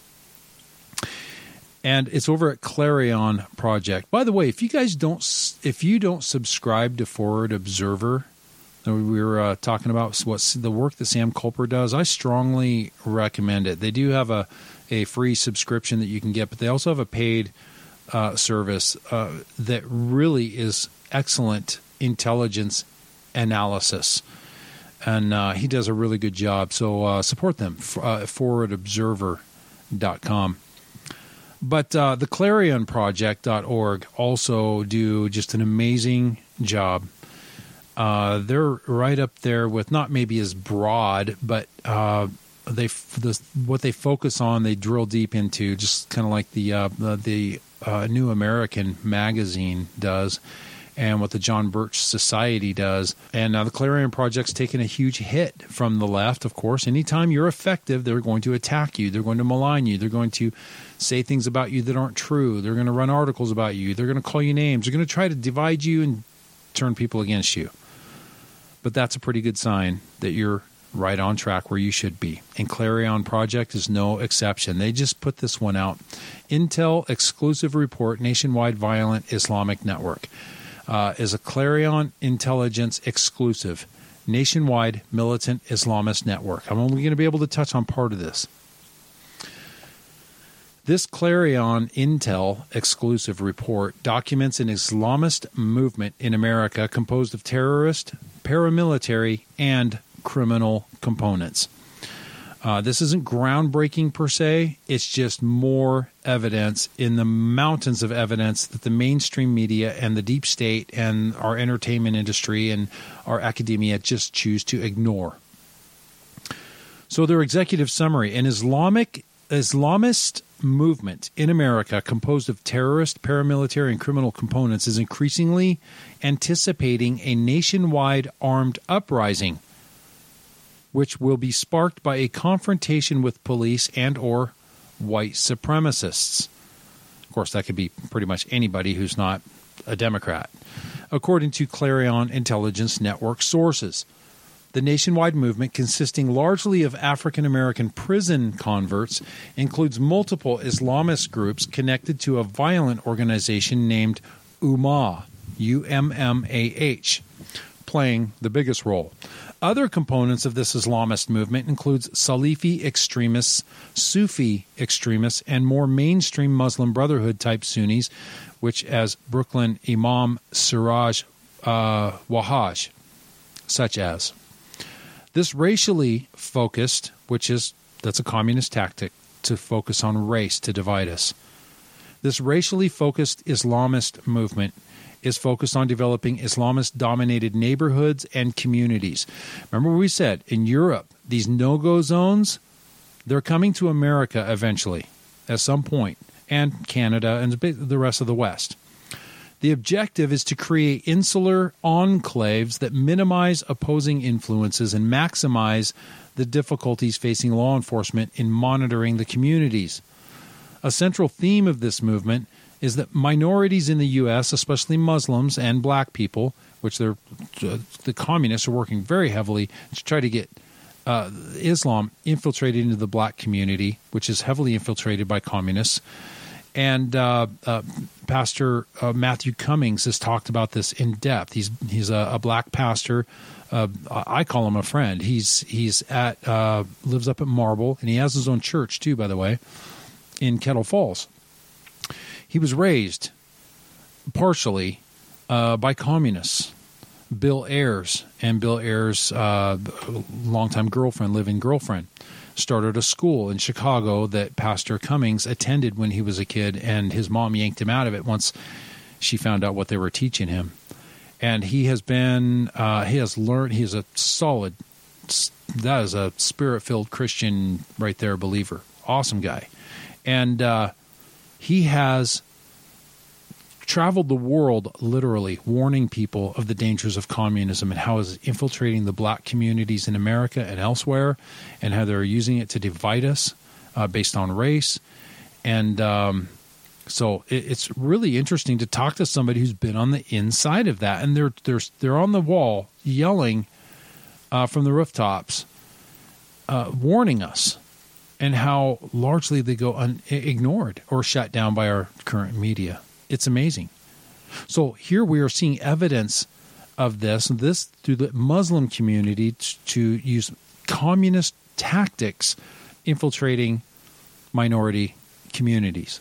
And it's over at Clarion Project. By the way, if you don't subscribe to Forward Observer, we were talking about what's the work that Sam Culper does. I strongly recommend it. They do have a free subscription that you can get, but they also have a paid service that really is excellent intelligence analysis, and he does a really good job. So support them. ForwardObserver.com. But the ClarionProject.org also do just an amazing job. They're right up there with, not maybe as broad, but what they focus on, they drill deep into, just kind of like the New American magazine does, and what the John Birch Society does. And the Clarion Project's taken a huge hit from the left, of course. Anytime you're effective, they're going to attack you. They're going to malign you. They're going to say things about you that aren't true. They're going to run articles about you. They're going to call you names. They're going to try to divide you and turn people against you. But that's a pretty good sign that you're right on track where you should be. And Clarion Project is no exception. They just put this one out. Intel Exclusive Report, Nationwide Violent Islamic Network. Is a Clarion Intelligence exclusive nationwide militant Islamist network. I'm only going to be able to touch on part of this. This Clarion Intel exclusive report documents an Islamist movement in America composed of terrorist, paramilitary, and criminal components. This isn't groundbreaking per se. It's just more evidence in the mountains of evidence that the mainstream media and the deep state and our entertainment industry and our academia just choose to ignore. So their executive summary: an Islamist movement in America composed of terrorist, paramilitary, and criminal components is increasingly anticipating a nationwide armed uprising, which will be sparked by a confrontation with police and or white supremacists. Of course, that could be pretty much anybody who's not a Democrat. According to Clarion Intelligence Network sources, the nationwide movement, consisting largely of African-American prison converts, includes multiple Islamist groups connected to a violent organization named Ummah, U-M-M-A-H, playing the biggest role. Other components of this Islamist movement includes Salafi extremists, Sufi extremists, and more mainstream Muslim Brotherhood type Sunnis, which as Brooklyn Imam Siraj Wahhaj, such as. This racially focused, that's a communist tactic to focus on race to divide us. This racially focused Islamist movement is focused on developing Islamist-dominated neighborhoods and communities. Remember what we said, in Europe, these no-go zones, they're coming to America eventually, at some point, and Canada and the rest of the West. The objective is to create insular enclaves that minimize opposing influences and maximize the difficulties facing law enforcement in monitoring the communities. A central theme of this movement is that minorities in the U.S., especially Muslims and black people, which the communists are working very heavily to try to get Islam infiltrated into the black community, which is heavily infiltrated by communists. And Pastor Matthew Cummings has talked about this in depth. He's a black pastor. I call him a friend. He's lives up at Marble, and he has his own church too, by the way, in Kettle Falls. He was raised partially by communists. Bill Ayers and Bill Ayers' longtime girlfriend, living girlfriend, started a school in Chicago that Pastor Cummings attended when he was a kid, and his mom yanked him out of it once she found out what they were teaching him. And he has been, he has learned, he's a solid, that is a spirit-filled Christian right there, believer. Awesome guy. And he has traveled the world literally warning people of the dangers of communism and how it's infiltrating the black communities in America and elsewhere, and how they're using it to divide us based on race. And so it's really interesting to talk to somebody who's been on the inside of that, and they're on the wall yelling from the rooftops, warning us, and how largely they go ignored or shut down by our current media. It's amazing. So here we are seeing evidence of this through the Muslim community to use communist tactics infiltrating minority communities.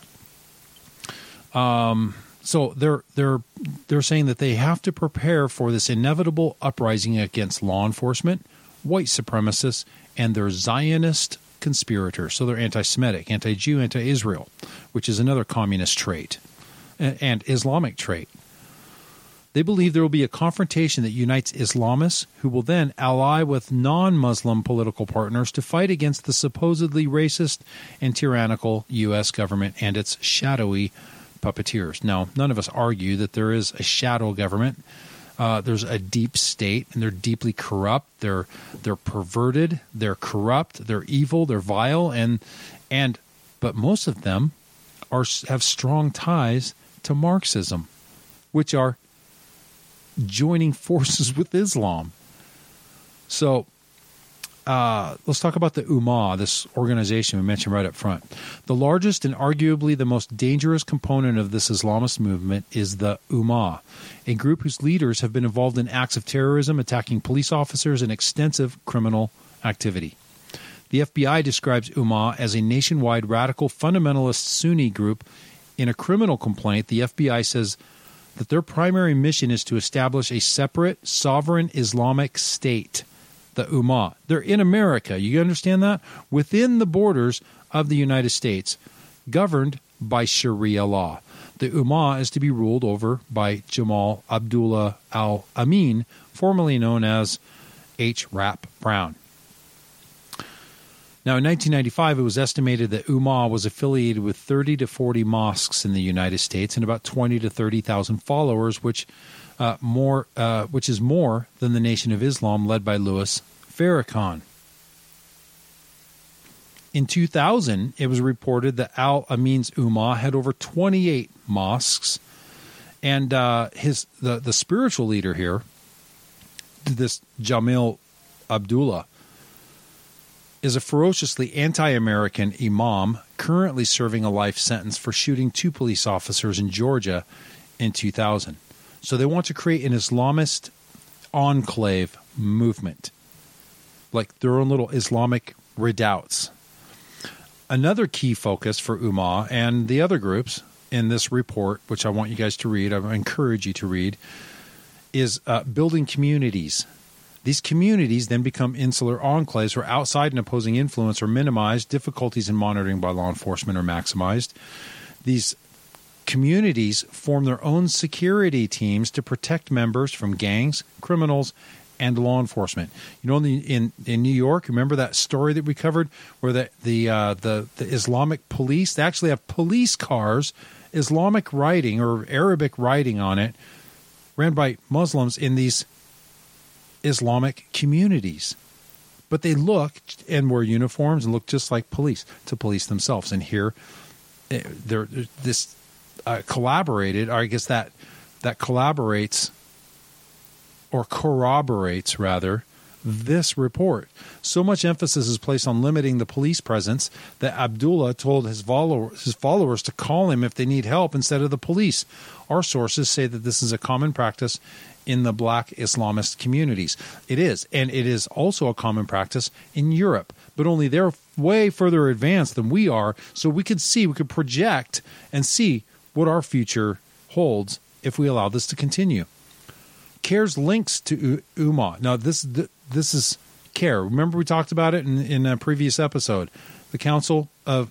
So they're saying that they have to prepare for this inevitable uprising against law enforcement, white supremacists, and their Zionist conspirators. So they're anti-Semitic, anti-Jew, anti-Israel, which is another communist trait and Islamic trait. They believe there will be a confrontation that unites Islamists who will then ally with non-Muslim political partners to fight against the supposedly racist and tyrannical U.S. government and its shadowy puppeteers. Now, none of us argue that there is a shadow government. There's a deep state, and they're deeply corrupt. They're perverted. They're corrupt. They're evil. They're vile, but most of them have strong ties to Marxism, which are joining forces with Islam. So let's talk about the Ummah, this organization we mentioned right up front. The largest and arguably the most dangerous component of this Islamist movement is the Ummah, a group whose leaders have been involved in acts of terrorism, attacking police officers, and extensive criminal activity. The FBI describes Ummah as a nationwide radical fundamentalist Sunni group. In a criminal complaint, the FBI says that their primary mission is to establish a separate, sovereign Islamic state, the Ummah. They're in America. You understand that? Within the borders of the United States, governed by Sharia law. The Ummah is to be ruled over by Jamal Abdullah al-Amin, formerly known as H. Rap Brown. Now, in 1995, it was estimated that Ummah was affiliated with 30 to 40 mosques in the United States and about 20 to 30,000 followers, which is more than the Nation of Islam led by Louis Farrakhan. In 2000, it was reported that Al-Amin's Ummah had over 28 mosques, and the spiritual leader here, this Jamal Abdullah, is a ferociously anti-American imam currently serving a life sentence for shooting 2 police officers in Georgia in 2000. So they want to create an Islamist enclave movement, like their own little Islamic redoubts. Another key focus for Ummah and the other groups in this report, which I want you guys to read, I encourage you to read, is building communities. These communities then become insular enclaves where outside and opposing influence are minimized, difficulties in monitoring by law enforcement are maximized. These communities form their own security teams to protect members from gangs, criminals, and law enforcement. You know, in New York, remember that story that we covered where the Islamic police, they actually have police cars, Islamic writing or Arabic writing on it, ran by Muslims in these Islamic communities. But they look and wear uniforms and look just like police to police themselves. And here, this collaborated, or I guess that collaborates or corroborates, rather, this report. So much emphasis is placed on limiting the police presence that Abdullah told his followers to call him if they need help instead of the police. Our sources say that this is a common practice in the black Islamist communities. It is, and it is also a common practice in Europe, but only they're way further advanced than we are, so we could project and see what our future holds if we allow this to continue. CARE's links to Ummah. Now, this is CARE. Remember we talked about it in a previous episode. The Council of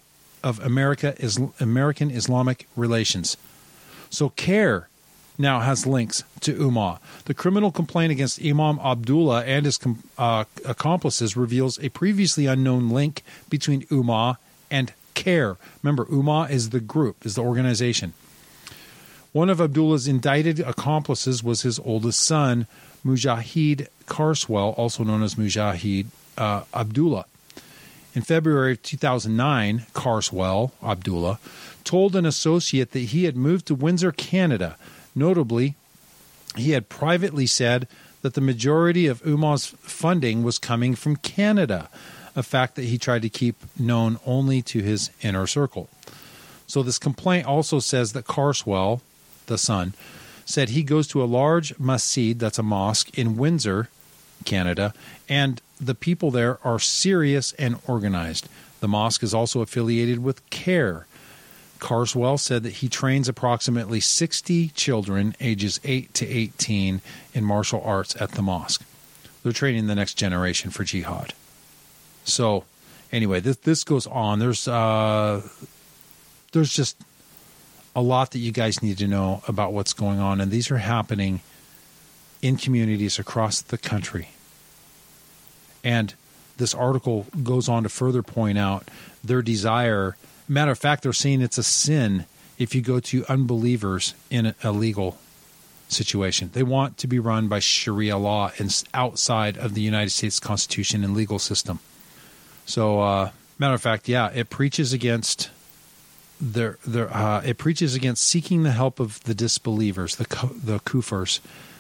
American Islamic Relations. So CARE now has links to Ummah. The criminal complaint against Imam Abdullah and his accomplices reveals a previously unknown link between Ummah and CARE. Remember, Ummah is the group, is the organization. One of Abdullah's indicted accomplices was his oldest son, Mujahid Carswell, also known as Mujahid Abdullah. In February of 2009, Carswell, Abdullah, told an associate that he had moved to Windsor, Canada. Notably, he had privately said that the majority of Ummah's funding was coming from Canada, a fact that he tried to keep known only to his inner circle. So this complaint also says that Carswell, the son, said he goes to a large masjid, that's a mosque, in Windsor, Canada, and the people there are serious and organized. The mosque is also affiliated with CARE. Carswell said that he trains approximately 60 children ages 8 to 18 in martial arts at the mosque. They're training the next generation for jihad. So, anyway, this goes on. There's just a lot that you guys need to know about what's going on, and these are happening in communities across the country. And this article goes on to further point out their desire. Matter of fact, they're saying it's a sin if you go to unbelievers in a legal situation. They want to be run by Sharia law and outside of the United States Constitution and legal system. So, matter of fact, yeah, it preaches against it preaches against seeking the help of the disbelievers, the kuffars,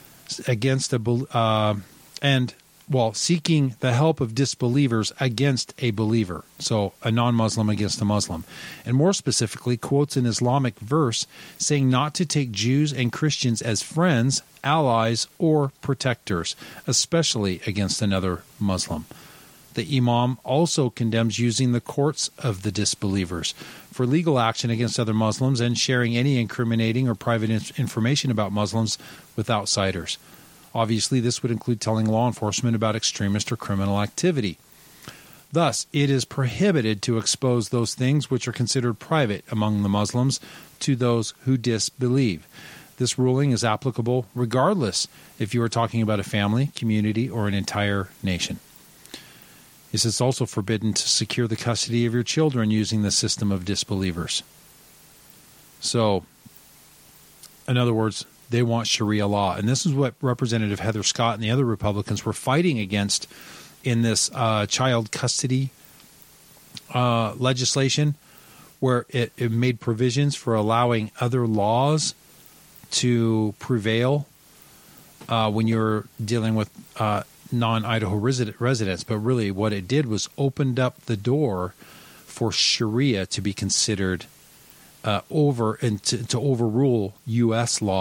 seeking the help of disbelievers against a believer. So a non-Muslim against a Muslim. And more specifically, quotes an Islamic verse saying not to take Jews and Christians as friends, allies, or protectors, especially against another Muslim. The Imam also condemns using the courts of the disbelievers for legal action against other Muslims and sharing any incriminating or private information about Muslims with outsiders. Obviously, this would include telling law enforcement about extremist or criminal activity. Thus, it is prohibited to expose those things which are considered private among the Muslims to those who disbelieve. This ruling is applicable regardless if you are talking about a family, community, or an entire nation. It is also forbidden to secure the custody of your children using the system of disbelievers. So, in other words, they want Sharia law. And this is what Representative Heather Scott and the other Republicans were fighting against in this child custody legislation, where it made provisions for allowing other laws to prevail when you're dealing with non-Idaho residents. But really what it did was opened up the door for Sharia to be considered to overrule U.S. law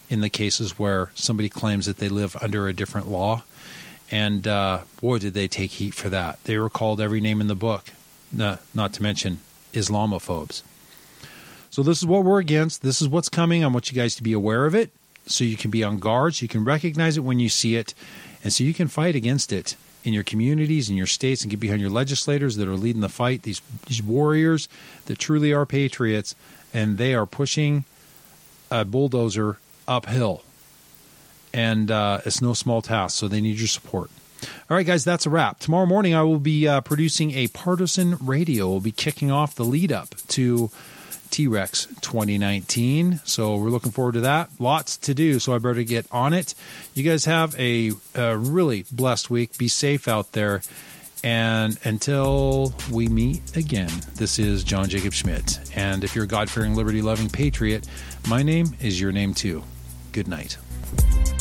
in the cases where somebody claims that they live under a different law. And boy, did they take heat for that. They were called every name in the book, not to mention Islamophobes. So this is what we're against. This is what's coming. I want you guys to be aware of it so you can be on guard, so you can recognize it when you see it, and so you can fight against it in your communities, in your states, and get behind your legislators that are leading the fight, these warriors that truly are patriots, and they are pushing a bulldozer uphill. And it's no small task, so they need your support. All right, guys, that's a wrap. Tomorrow morning, I will be producing a partisan radio. We'll be kicking off the lead-up to T-Rex 2019. So we're looking forward to that. Lots to do, so I better get on it. You guys have a really blessed week. Be safe out there. And until we meet again, this is John Jacob Schmidt. And if you're a God-fearing, liberty-loving patriot, my name is your name too. Good night.